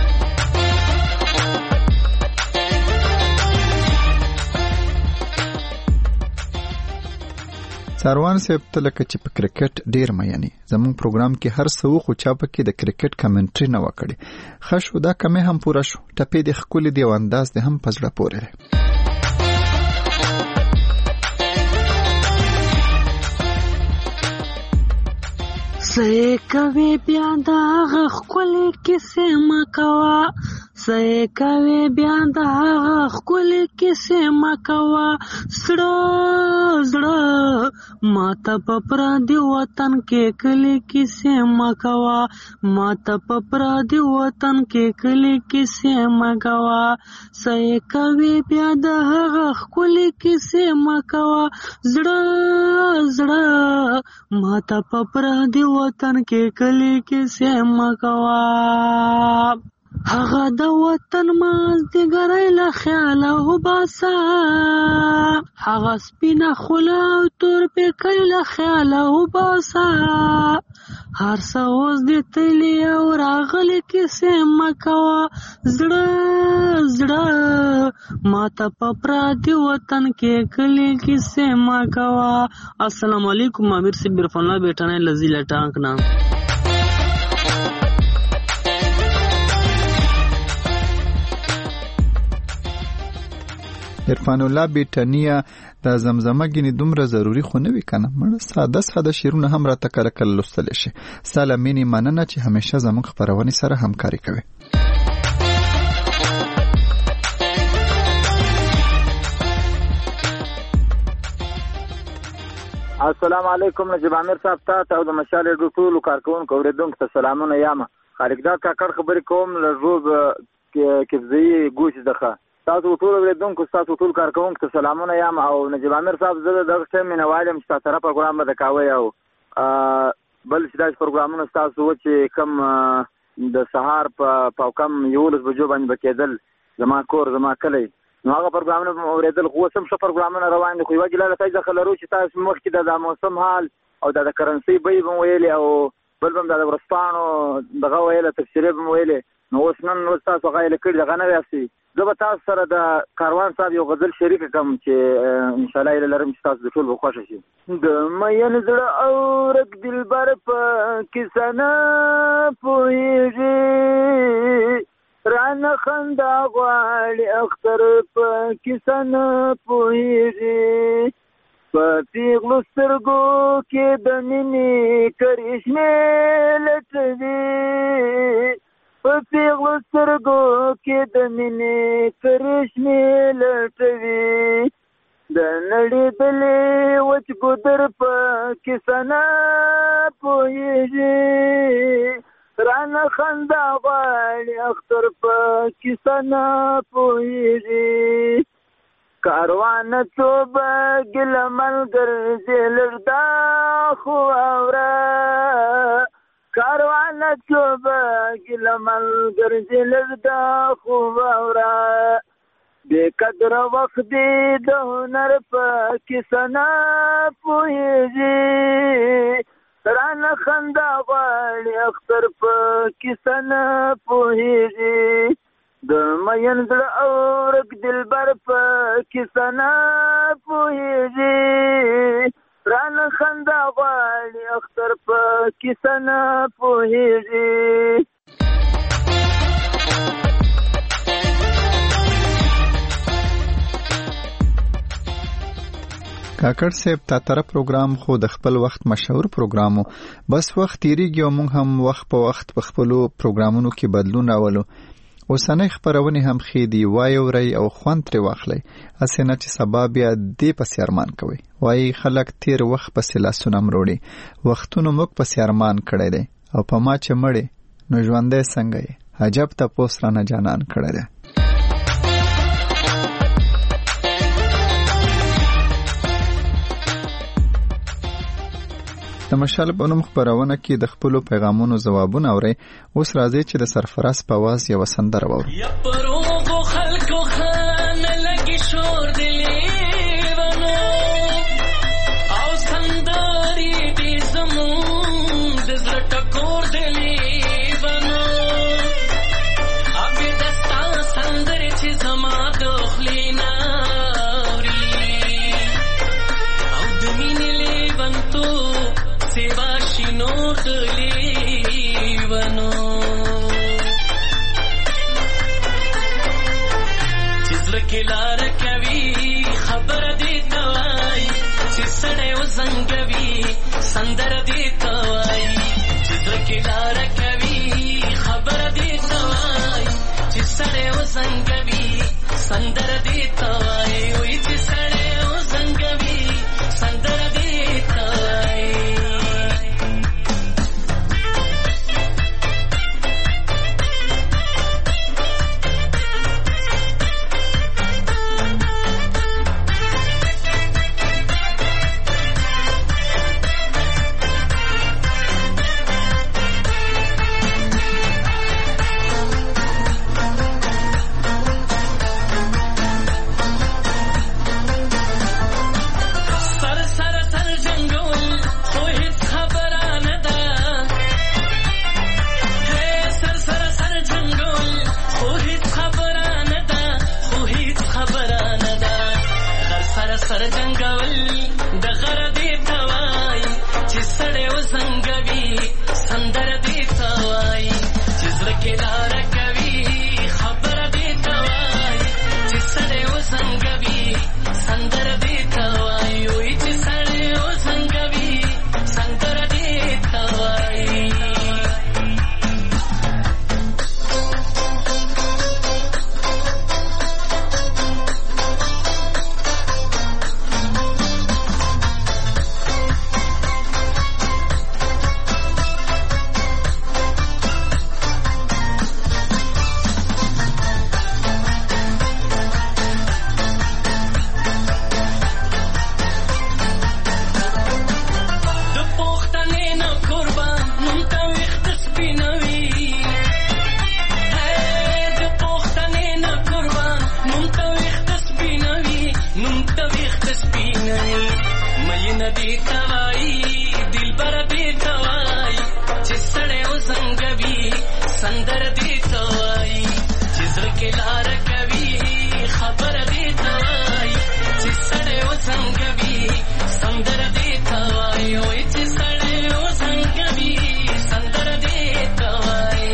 ساروان صاحب ته لکه چې په کرکټ ډیر مینې زموږ پروګرام کې هر څه خو چا پکې د کرکټ کمنټري نه وکړي. ښه شو دا کمې هم پوره شو. ټپې د ښکلې دی او انداز د هم په زړه پورې دی. سې کوي بیا دا ښکلې کیسې مه کوه، سې کوي بیا دا ښکلې کیسې مه کوه، زړه زړه ماته په پردي وطن کې کلي کیسې مه کوه، ماته په پردي وطن کې کلي کیسې مه کوه، سې کوي بیا دا ښکلې کیسې مه کوه، زړه زړه ماته په پردي وطن کې کلی کې سم کوا. هغه د وطن مازدیګری له خیاله وباسه هغه سپینه خوله او تور پیکی له خیاله وباسه هر څه اوس دې تللي او راغلي کیسې مه کوه زړه زړه ماته په پردي وطن کې کلي کیسې مه کوه. السلام علیکم امیر صاحب عرفان الله بیٹانی لذیذ ټانک نام. عرفان الله بیٹنیا دا زمزمه گینی دومره ضروری خو نه وی کنه مړه ساده ساده شیرونه هم راته کله کله لوستل شي. سلامینی مننه چې همیشه زموږ خبرونه سره همکاري کوي. السلام علیکم نجیب عامر صاحب ته او د مشال ډو ټول کارکونکو اوریدونکو ته سلامونه یامه. خالقداد کاکړ خبرې کوم له روز کفزی ګوش دغه تاسو ټول اوریدونکو تاسو ټول کارکونکو ته سلامونه یم. او نجیب عامر صاحب زه دغه ټیم نه وایم چې تاسو را پروګرام به کوي او بل چې دا پروګرامونه تاسو و چې کم د سهار په پاو کم یولس بجو باندې بکیدل زما کور زما کلی نو هغه پروګرامونه اوریدل خو سم څه پروګرامونه روان دي خو یو جلاله تاسو خلرو چې تاسو مخکې د موسم حال او د کرنسي به ویلې او بل بم د ورستانو دغه ویله تفسیر به ویلې نو اوس نن نو تاسو غایل کړی دغه نه واسي زه به تاسو سره د کاروان صاحب یو غزل شریک کوم چې ان شاء الله لرم چې تاسو د ټول خوښ شي. د مین زړه او رک دلبر په کیسه نه پوهیږي رانه خندا غواړي اختر په کیسه نه پوهیږي په پیغلو سترګو کې د مینې کرشمې لټوي په پیغلو سترګو کې د مینې کرشمې لټوي د نړېدلې وچ ګودر په کیسه نه پوهیږي رانه خندا غواړي اختر په کیسه نه پوهیږي کاروان توبه ګله ملګرځې لږ دا خو اوره کاروان توبه ګله ملګرځې لږ دا خو اوره بې قدره وخت دې د هنر په کیسه نه پوهیږي رانه خندا غواړي اختر په کیسه نه پوهیږي د مین زړه او رک دلبر په کیسه نه پوهیږي رانه خندا غواړي اختر په کیسه نه پوهیږي. کاکړ صاحب تا تر پروګرام خو د خپل وخت مشهور پروګرامو بس وخت تیریږي او موږ هم وخت په وخت په خپلو پروګرامونو کې بدلون راولو. اوسنۍ خبرونه هم خېدي وایو ری او خوند تر واخلي اسنه چې سبب بیا دې په سیارمان کوي وای خلک تیر وخت په سلاسونه مروړي وختونو موږ په سیارمان کړي دي او په ما چې مړي نو ژوندې څنګه یې عجب ته پوسرانه جانان کړي دي. د مشال په نوم خبرونه کې د خپل پیغامونو جوابونه اوري. اوس راځي چې د سرفراز په आवाज یو سندره وورو. یپروغو خلکو خان لګي شور دلی ونو او سندري دې زمون د زړه ټکور دلی ونو ابي دستا سندري چې زما د خلینا اوري او د مینې لیونتو سیوا شینور دلی ونو چزر کې لار کوي خبر دې توای چې سړې و زنګوي سندر دې توای چزر کې لار کوي خبر دې توای چې سړې و زنګوي سندر دې توای وې چې سړې و زنګوي سندر دې توای. کې لار کوي خبر دې توای چې سړی وسنګوي سندر دې توای وای چې سړی وسنګوي سندر دې توای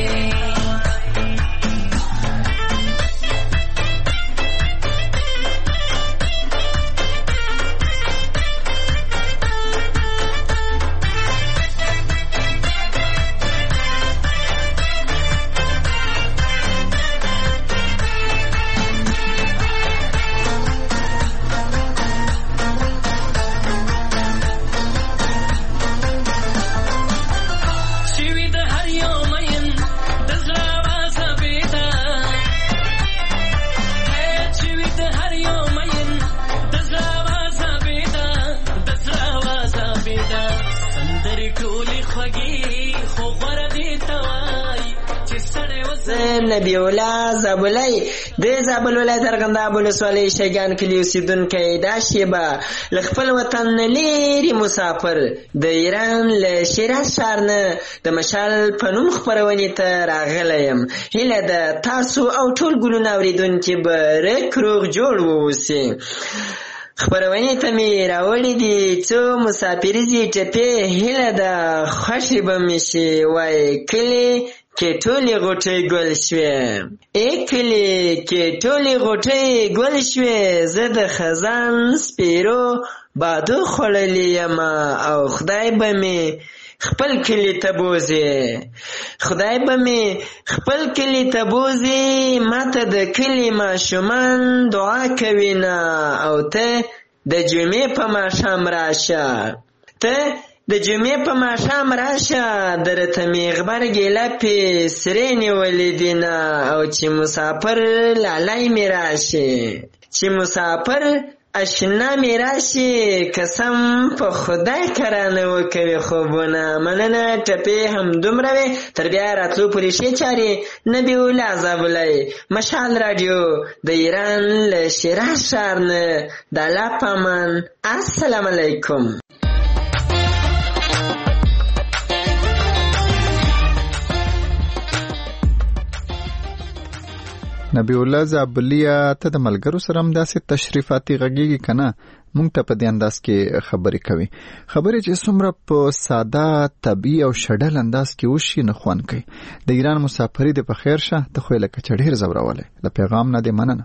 نبی الله زابلای د زابل ولایت ارغنداب ولسوالۍ شیګان کلی اوسیدونکی دا شیبه له خپل وطن لري مسافر د ایران له شیراز ښار نه د مشال په نوم خپرونې ته راغلی یم. هیله ده تاسو او ټول ګلونه اورېدونکي به رک روغ جوړ واوسئ. خپرونې ته مې راوړي دي څو مسافریزې ټپې، هیله ده خوښې به مې شي. وایي کلي کې ټولې غوټۍ ګل شوې، ای کلي کې ټولې غوټۍ ګل شوې، زه د خزان سپیرو بادو خوړلې یم او خدای به مې خپل کلی ته بوزي، خدای به مې خپل کلی ته بوزي. ماته د کلی ماشومان دعا کوي نه، او ته د جمعې په ماښام راشه، ته د جمعې په ماښام راشه، درته مې غبرګې لپې سرې نیولې دي نه، او چې مسافر لالی مې راشي، چې مسافر اشنا مې راشي، قسم په خدای کرانه وکوي خوبونه. مننه ټپې هم دومره وې، تر بیا راتلو پورې ښې چارې. نبی الله زابلای، مشال راډیو د ایران له شیراز ښار نه، د الله په امان. السلام علیکم. نبی الله زابلیا ته د ملګرو سره هم داسې تشریفاتي غږیږي که نه؟ مونږ ته په دې انداز کې خبرې کوي، خبرې چې څومره په ساده طبیعي او شډل انداز کې وشي نه خوند کوي. د ایران مسافري دې په خیر شه، ته خو یې لکه چې ډېر ځورولی. له پیغام نه دې مننه.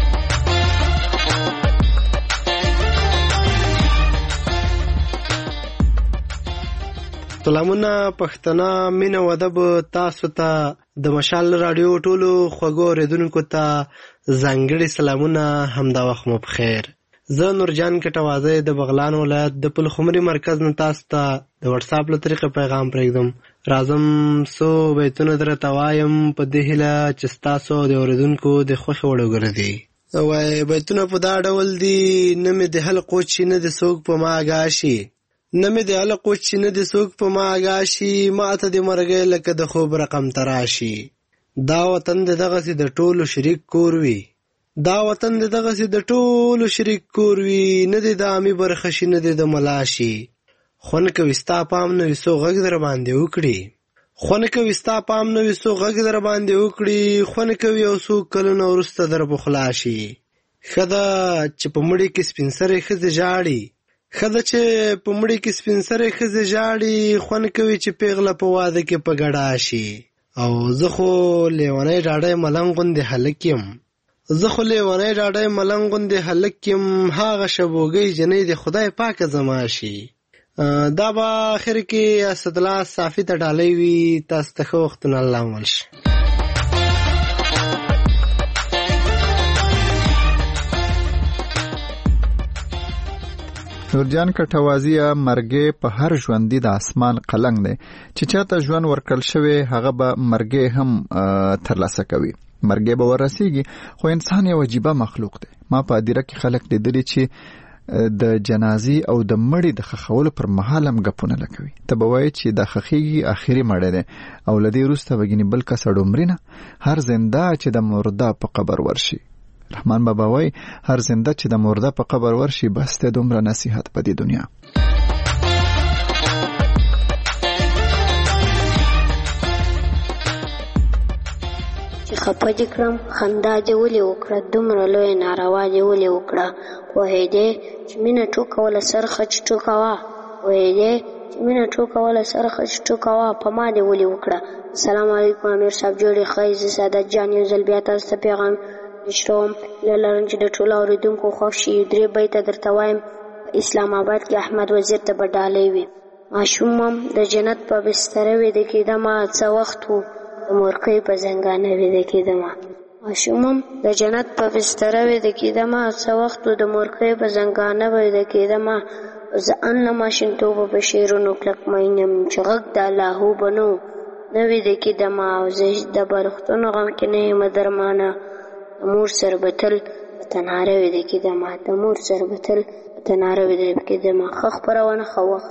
سلامونه پښتنه، مینه و ادب تاسو ته، د مشال راډیو ټولو خوږو اورېدونکو ته ځانګړي سلامونه. همدا وخت مو په خیر. زه نورجان کټوازی د بغلان ولایت د پلخمري مرکز نه تاسو ته د واتساپ له طریقې پیغام پرېږدم. راځم څو بیتونه درته وایم په دې هیله چې ستاسو د اورېدونکو د خوښې وړ وګرځي. وایي بیتونه په دا ډول دي: نه مې د حلقو چې نه د څوک په ما آګاه شي، نه مې د حلقو چې نه د څوک په ما آګاه شي، ما ته د مرګۍ لکه د خوب رقم تراشي. دا وطن د دغسې د ټولو شریک کور وي، دا وطن د دغسې د ټولو شریک کور وي، نه دی د عامي برخه شي نه دی د ملا شي. خوند کوي ستا پام نه وي څو غږ در باندې وکړي، خوند کوي ستا پام نه وي څو غږ در باندې وکړي، خوند کوي یو څو کلونه وروسته در په خلا شي. ښه ده چې په مړي کې سپین سرې ښځې ژاړي، ښه ده چې په مړي کې سپین سرې ښځې ژاړي، خوند کوي چې پیغله په واده کې په ګډا شي. او زه خو لیونی ډاډی ملنګ غوندې هلک یم، زه خو لیونی ډاډی ملنګ غوندې هلک یم، هغه شبوګۍ جنۍ د خدای پاکه زما شي. دا به آخر کې اسدالله صافي ته ډالۍ وي. تاسو ته ښه وختونه الله مل شي. نورجان کټوازیه، مرګې په هر ژوندي د اسمان قلنګ دی، چې چاته ژوند ورکړل شوی هغه به مرګې هم ترلاسه کوي، مرګې به ورسیږي. خو انسان یو عجیبه مخلوق دی. ما په هدیره کې خلک لیدلي چې د جنازې او د مړي د خښولو پر مهال هم ګپونه لګوي. ته به وایې چې دا خښېږي آخري مړی دی، او له دې وروسته به ګینې بل کس اډومري نه، هر زنده چې د مرده په قبر ورشي. رحمان بابا وای هر زنده چې د مرده په قبر ورشي بس ته دومره نصیحت په دې دنیا. خفه دې کړم خندا دې ولې وکړه دومره لویه ناروا دې ولې وکړه پوهېدې چې مینه ټوکوله سر خچ ټوکوه پوهېدې چې مینه ټوکوله سر خچ ټوکوه په ما دې ولې وکړه. السلام علیکم امیر صاحب جوړې ښایي زه سعادت جان یو ځل بیا تاسو ته پیغام نشروم له لرم چې د ټولو اورېدونکو خوښ شي. درې بیته درته وایم اسلام آباد کې احمد وزیر ته به ډالۍ وي. ماشومم د جنت په بستره ویده کېدمه څه وخت و د مورکۍ په زنګانه ویده کېدمه ماشومم د جنت په بستره ویده کېدمه څه وخت و د مورکۍ په زنګانه ویده کېدمه زه ان له ماشومتوبه په شعرونو کلک مینم چې غږ د اللهو به نو نه ویده کېدمه او زه د بالښتونو غم کې نه یم درمانه د مور سر به تل په تناره ویده کېدمه د مور سر به تل په تناره ویده کېدمه. ښه خپرونه ښه وخت.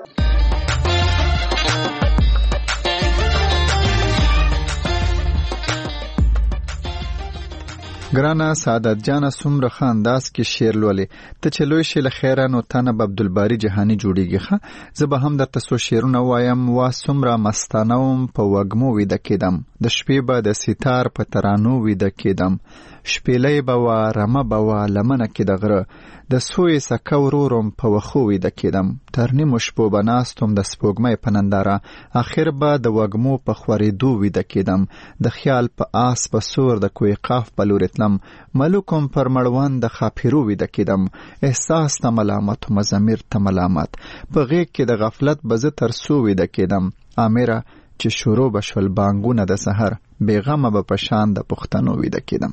ګرانه سعادت جانه څومره ښه انداز کې شعر لولې ته چې لوی شې له خیره نو تا نه به عبدالباري جهاني جوړېږي. ښه زه به هم درته څو شعرونه وایم. وا څومره مستانه وم په وږمو ویده کېدم د شپې به د ستار په ترانو ویده کېدم شپېلۍ به وه رمه به وه لمنه کې د غره د سوی سکه ورورم په وښو ویده کېدم تر نیمو شپو به ناستم د سپوږمۍ په ننداره اخر به د وږمو په خورېدو ویده کېدم د خیال په آس په سور د کوی قاف په لورې تلم ملوکم پر مړوند د خاپیرو ویده کېدم احساس ته ملامت و مزمیر ته ملامت په غېږ کې د غفلت به زه تر څو ویده کېدم امره چې شروع به شول بانګونه د سحر بېغمه به په شان د پښتنو ویده کېدم.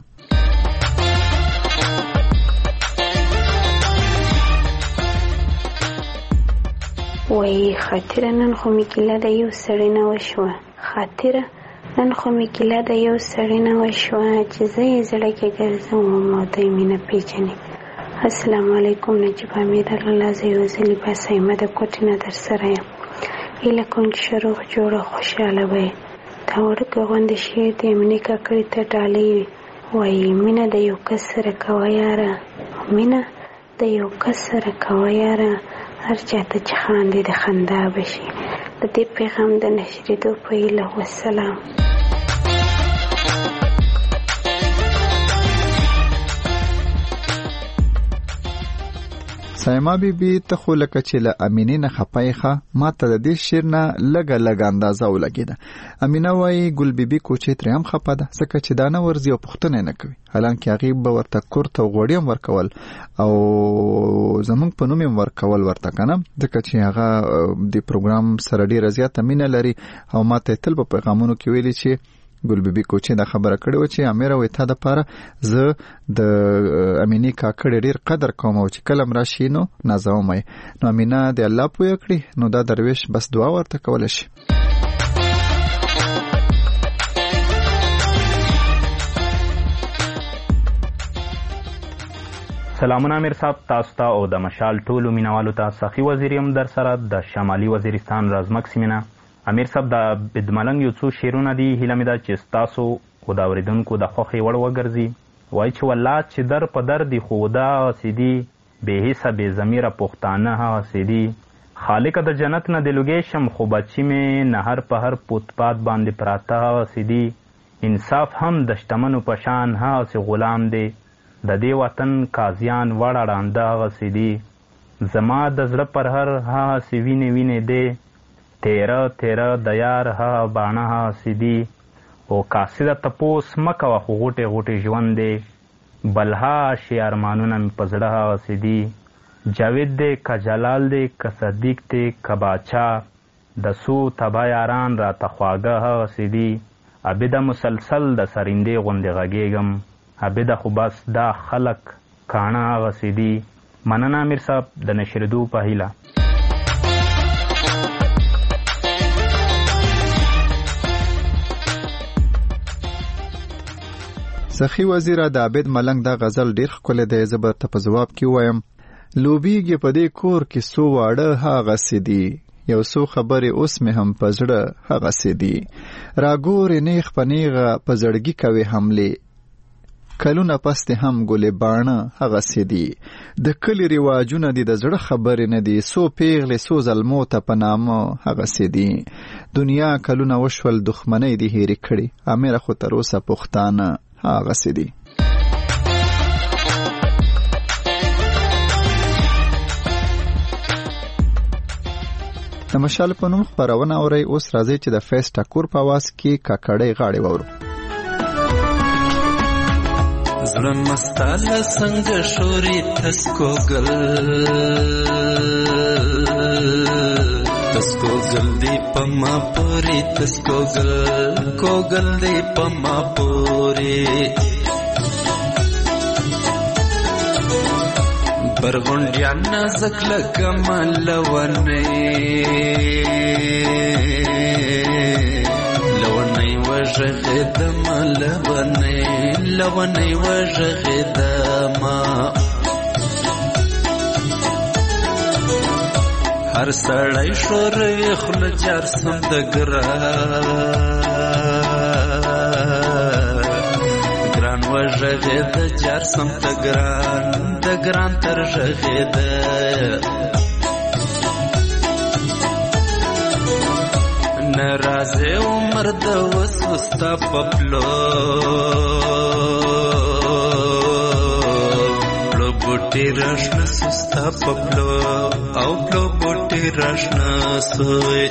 وای خاطره نن خو مې ګیله د یو سړي نه وشوه خاطره نن خو مې ګیله د یو سړي نه وشوه چې زه یې زړه کې ګرځم او دوی مې نه پېژني. السلام علیکم نجیب امیر الله زه یو ځلې بس ایمه د کوټې نه در سره یم هیله کوم چې ښه روغ جوړه خوشحاله به یې. دا وړوکی غوندې شعر د امینې کاکړي ته ډالۍ وي. وایي مینه د یو کس سره کوه یاره مینه د یو کس سره کوه یاره هر چاته چې خاندې د خندا بشي. د دې پیغام د نشریدو په هیله والسلام. سایما بی بی ته خو لکه چې له امینې نه خپای ښه ما ته د دې شعر نه لږه لږه اندازه ولګېده. امینه وایي ګل بی بي کوچې ترې هم خپه ده ځکه چې دا نه ورځي او پوښتنه نه کوي حالانکې هغې به ورته کورت او غوړي هم ورکول او زمونږ په نوم هم ورکول ورته که نه ځکه چې هغه د پروګرام سره ډېره زیاته مینه لري او ما ته یې تل په پیغامونو کې ویلي چې ګل بی بی کوچې دا خبره کړې وه چې امیره وایي تا دپاره زه د امینې کاکړې ډېر قدر کوم او چې کله م راشي نو نازوم یې. نو امینه د الله پویه کړي نو دا درویش بس دعا ورته کولی شي. سلامونه امیر صاحب تاسو ته او د مشال ټولو مینوالو ته سخي وزیر یم در سره د شمالي وزیرستان رازمک سیمینه. امیر صاحب د بدملنګ یو څو شعرونه دي هیله مې ده چې ستاسو او د اورېدونکو د خوښې وړ وګرځي. وایي چې والله چې در په در دي خو دا هغسې دي بې حسه بې ضمیره پښتانه هغسې دي خالقه د جنت نه د لوګی شم خو بچي مې نهر په هر پوتپات باندې پراته هغسې دي انصاف هم د شتمنو په شان هغسې غلام دی د دې وطن قاضیان وړه ړانده هغسې دي زما د زړه پر هر هغسې وینې وینې دی تیره تیره د یار هغه باڼه هغسې دي او قاصده تپوس مه کوه خو غوټې غوټې ژوند دی بلها شي ارمانونه مې په زړه هغسې دي جاوید دی که جلال دی که صدیق دی که باچا د څو تبه یاران راته خواږه هغسې دي عبده مسلسل د سرندې غوندې غږېږم عبده خو بس دا خلق کاڼه هغسې دي. مننه امیر صاحب د نشریدو په هیله. سخی وزیره د عبید ملنګ دا غزل ډیر ښکلی دی زه به ته په ځواب کې ووایم لوبیږي په دې کور کې څو واړه هغسې دي یو څو خبرې اوس مې هم په زړه هغسې دي راګورې نیغ په نیغه په زړګي کوي حملې کلونه پسې هم ګلې باڼه هغسې دي د کلي رواجونه دي د زړه خبرې نه دي څو پیغلې څو زلمو ته په نامه هغسې دي دنیا کلونه وشول دښمنۍ دي هېرې کړي امیره خو تر اوسه پښتانه هغسې دي. د مشال په نوم خپرونه اورئ. اوس راځي چې د فیس ټاکور په آواز کې کاکړۍ غاړې واورو. زړه مستاله څنګه شوري تسکوګل تسکوګل دی په ما پورې تسکوګل کوګل دی په ما پورې برغونډیا نازک لکه ملونې لونې وژغېدم لونې لونې وژغېدم هر سړی شورې خوله جار سم د ګران وژغېده جار سم د ګران د ګران تر ژغېده نرازه عمر د وسوستا پپلو پلو بوټي راشنه سستا پپلو او پلو بوټي راشنه سوی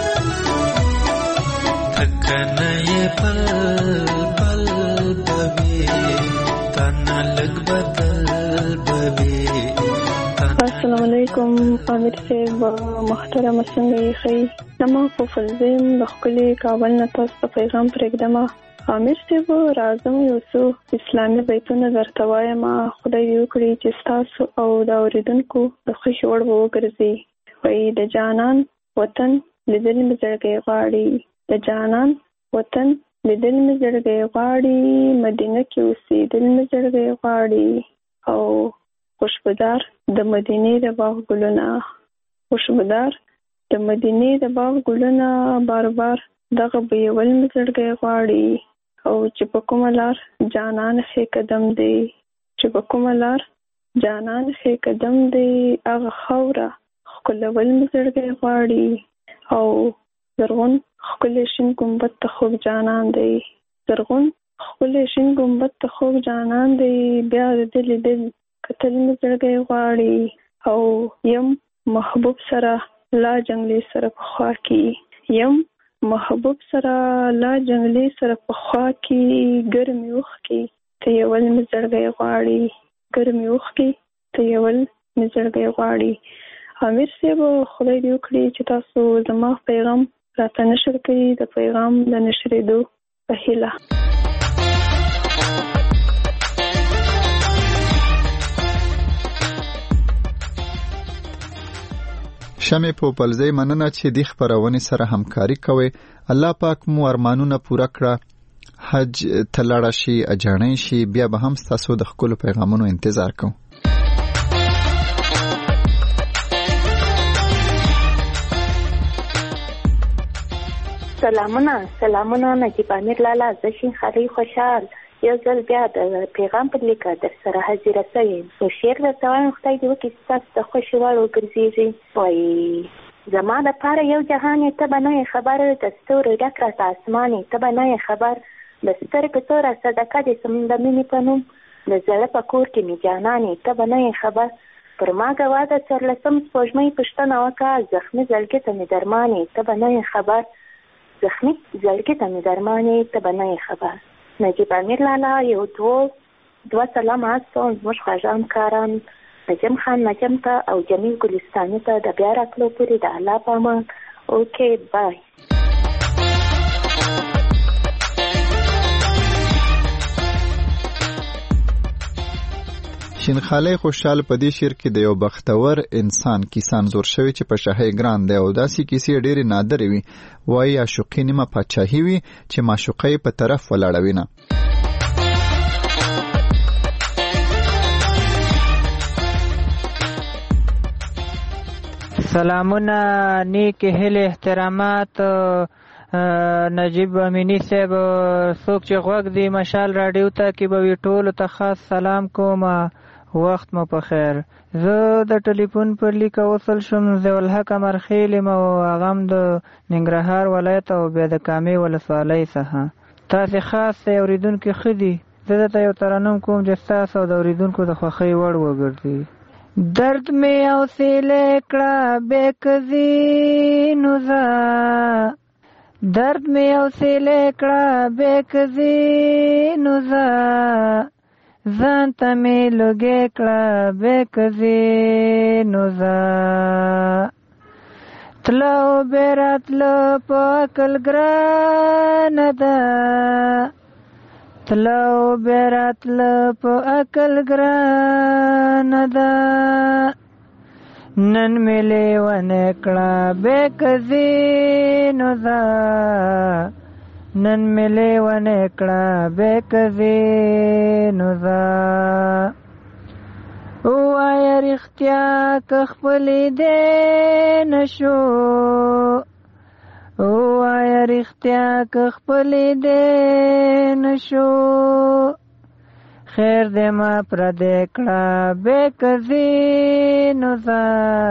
تکنه یې پل پل بوي تنه لږ بدل بوي. السلام علیکم امیر صاحب محترم څنګه یې ښې زما په فلزیم د ښکلي کابل نه تاسو ته پیغام پرېږدم. امیر صاحب راځم یو څو اسلامي بیتونه درته وایم. خدای دې وکړي چې ستاسو او د اورېدونکو د خوښې وړ به وګرځي. وایي د جانان وطن لیدل مې زړګی غواړي د جانان وطن لیدل مې زړګی غواړي مدینه کې اوسېدل مې زړګی غواړي او خوشبودار د مدینې د باغ ګلونه خوشبودار د مدینې د باغ ګلونه بار بار دغه بویول مې زړګی غواړي او چې په کومه لار جانان ښې قدم دی چې په کومه لار جانان ښې قدم دی هغه خاوره ښکلول مې زړګی غواړي او زرغون ښکلی شین ګمبد ته خوږ جانان دی زرغون ښکلی شین ګمبد ته خوږ جانان دی بیا د دل دل کتل مې زړګی غواړي او یم محبوب سره لا جنگلی سره په خوا کې یم محبوب سره لا جنگلی سره په خوا کې ګرمې اوښکې تویول مې زړګی غواړي ګرمې اوښکې تویول مې زړګی غواړي. امیر صاحب خدای دې وکړي چې تاسو زما پیغام راته نشر کړي د پیغام د نشرېدو په هیله. شمې په پلزۍ مننه چې دی خپرونې سره همکاري کوي. الله پاک مو ارمانونه پوره کړه. حج ته لاړه شي اجاڼۍ شي بیا به هم ستاسو د ښکلو پیغامونو انتظار کوو. سلامونه سلامونه نجیب امیر لالا زه شین خالي خوشحال یو ځل بیا د پیغام په لیکه در سره حاضره شویم. نو شعر درته وایم خدای دې وکړي ستاسو د خوښې وړ وګرځېږي. وایي زما دپاره یو جهان یې ته به نه یې خبر د ستورو ډک راته اسمان یې ته به نه یې خبر د سترګو توره صدقه دې سم د مینې په نوم د زړه په کور کې مې جانان یې ته به نه یې خبر پر ما ګوا د څوارلسم سپوږمۍ پوښتنه وکړه زخمي زړګي ته مې درمان یې ته به نه یې خبر زخمي زړګي ته مې درمان یې ته به نه یې خبر. نجیب امیر لالا یو دوه دوه سلام هستو زموږ خواږه همکاران نجم خان نجم ته او جمیل ګلستاني ته د بیا راتلو پورې د الله په امان. اوکې بای. شینخالی خوشحال په دې شعر کې د یو بختور انسان کیسان زور شوی چې په شاهي ګران دی او داسې کیسې ډېرې نادرې وي. وایي عاشقي نیمه پاچاهي وي چې معشوقۍ په طرف ولاړوي نه. سلامونه نیک هیلې احترامات نجیب امینی صاحب څوک چې غوږ دی مشال راډیو ته کې به وي ټولو ته خاص سلام کوم. وخت مو په خیر. زه د ټلیفون پر لیکه وصل شوم ضیاءالحق امرخیل یم او هغه هم د ننګرهار ولایت او بیا د کامې ولسوالۍ څخه. تاسې خاص اورېدونکي ښه دي زه درته یو ترنم کوم چې ستاسو او د اورېدونکو د خوښۍ وړ وګرځي. درد مې حوصله کړه بې قضي نو زه درد مې حوصله کړه بې قضي نو زه ځان ته مې لږې کړه بې قضي نو زه تله او بې راتله په عقل ګرانه ده تله او بې راتله په عقل ګرانه ده نن مې لیونی کړه بې قضي نو زه نن مې لیونی کړه بې قضي نو زه ووایه رښتیا که خپلې دې نشو ووایه رښتیا که خپلې دې نشو خیر دې ما پردې کړه بې قضي نو زه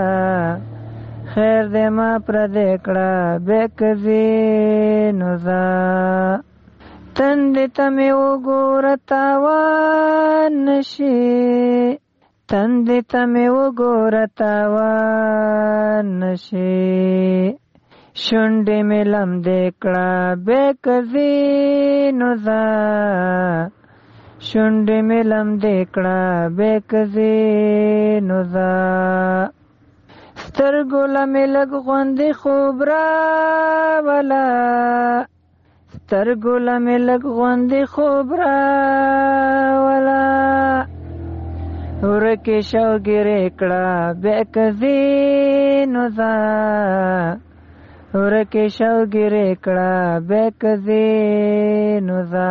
خیر دې ما پردې کړه بې قضي نو زه تندې ته مې وګوره تاوان نشي تندې ته مې وګوره تاوان نشي شونډې مې لمدې کړه بې قضي نو زه شونډې مې لمدې کړه بې قضي نو زه سترګو له مې لږ غوندې خوب راوله سترګو له مې لږ غوندې خوب راوله ورکې شوګیرې کړه بې قضي نو زه ورکې شوګیرې کړه بې قضي نو زه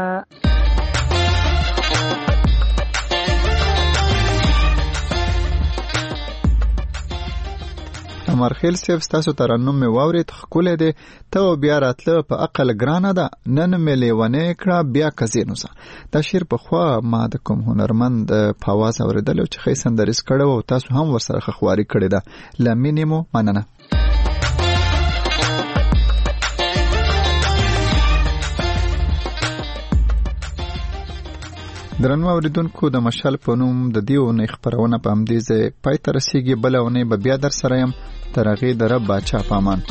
امرخیل صاحب ستاسو ترنم مې واورېد ښکلی دی ته بیا راتله په عقل ګرانه ده نن مې لیونی کړه بیا قضي نو زه دا شعر پخوا ما د کوم هنرمند په اواز اورېدلی و چې ښه سندریز کړی و او تاسو هم ورسره ښه خواري کړې ده له مینې مو مننه. درنو اوریدونکو د مشال په نوم د دې اونۍ خپرونه په همدې ځای پای ته رسیږي. بله اونۍ به بیا در سره یم. تر هغې د رب باچا په امان.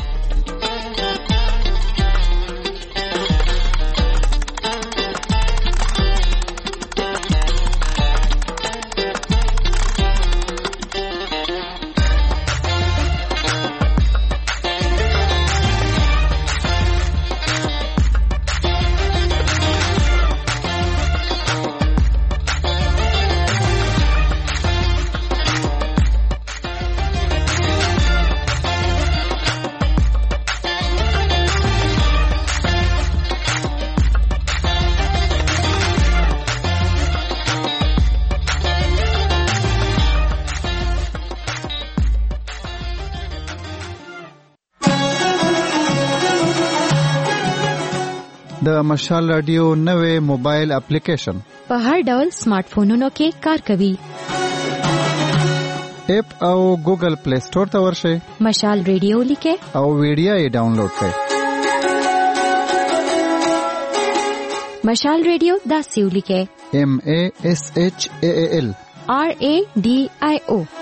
د مشال رادیو نوې موبایل اپلیکیشن په هر ډول سمارټ فونونو کې کار کوي. اپ او ګوګل پلی سٹور ته ورشئ. مشال رادیو لیکه او ویډیو یې ډاونلوډ کړئ. مشال رادیو دا سیو لیکه M A S H A A L R A D I O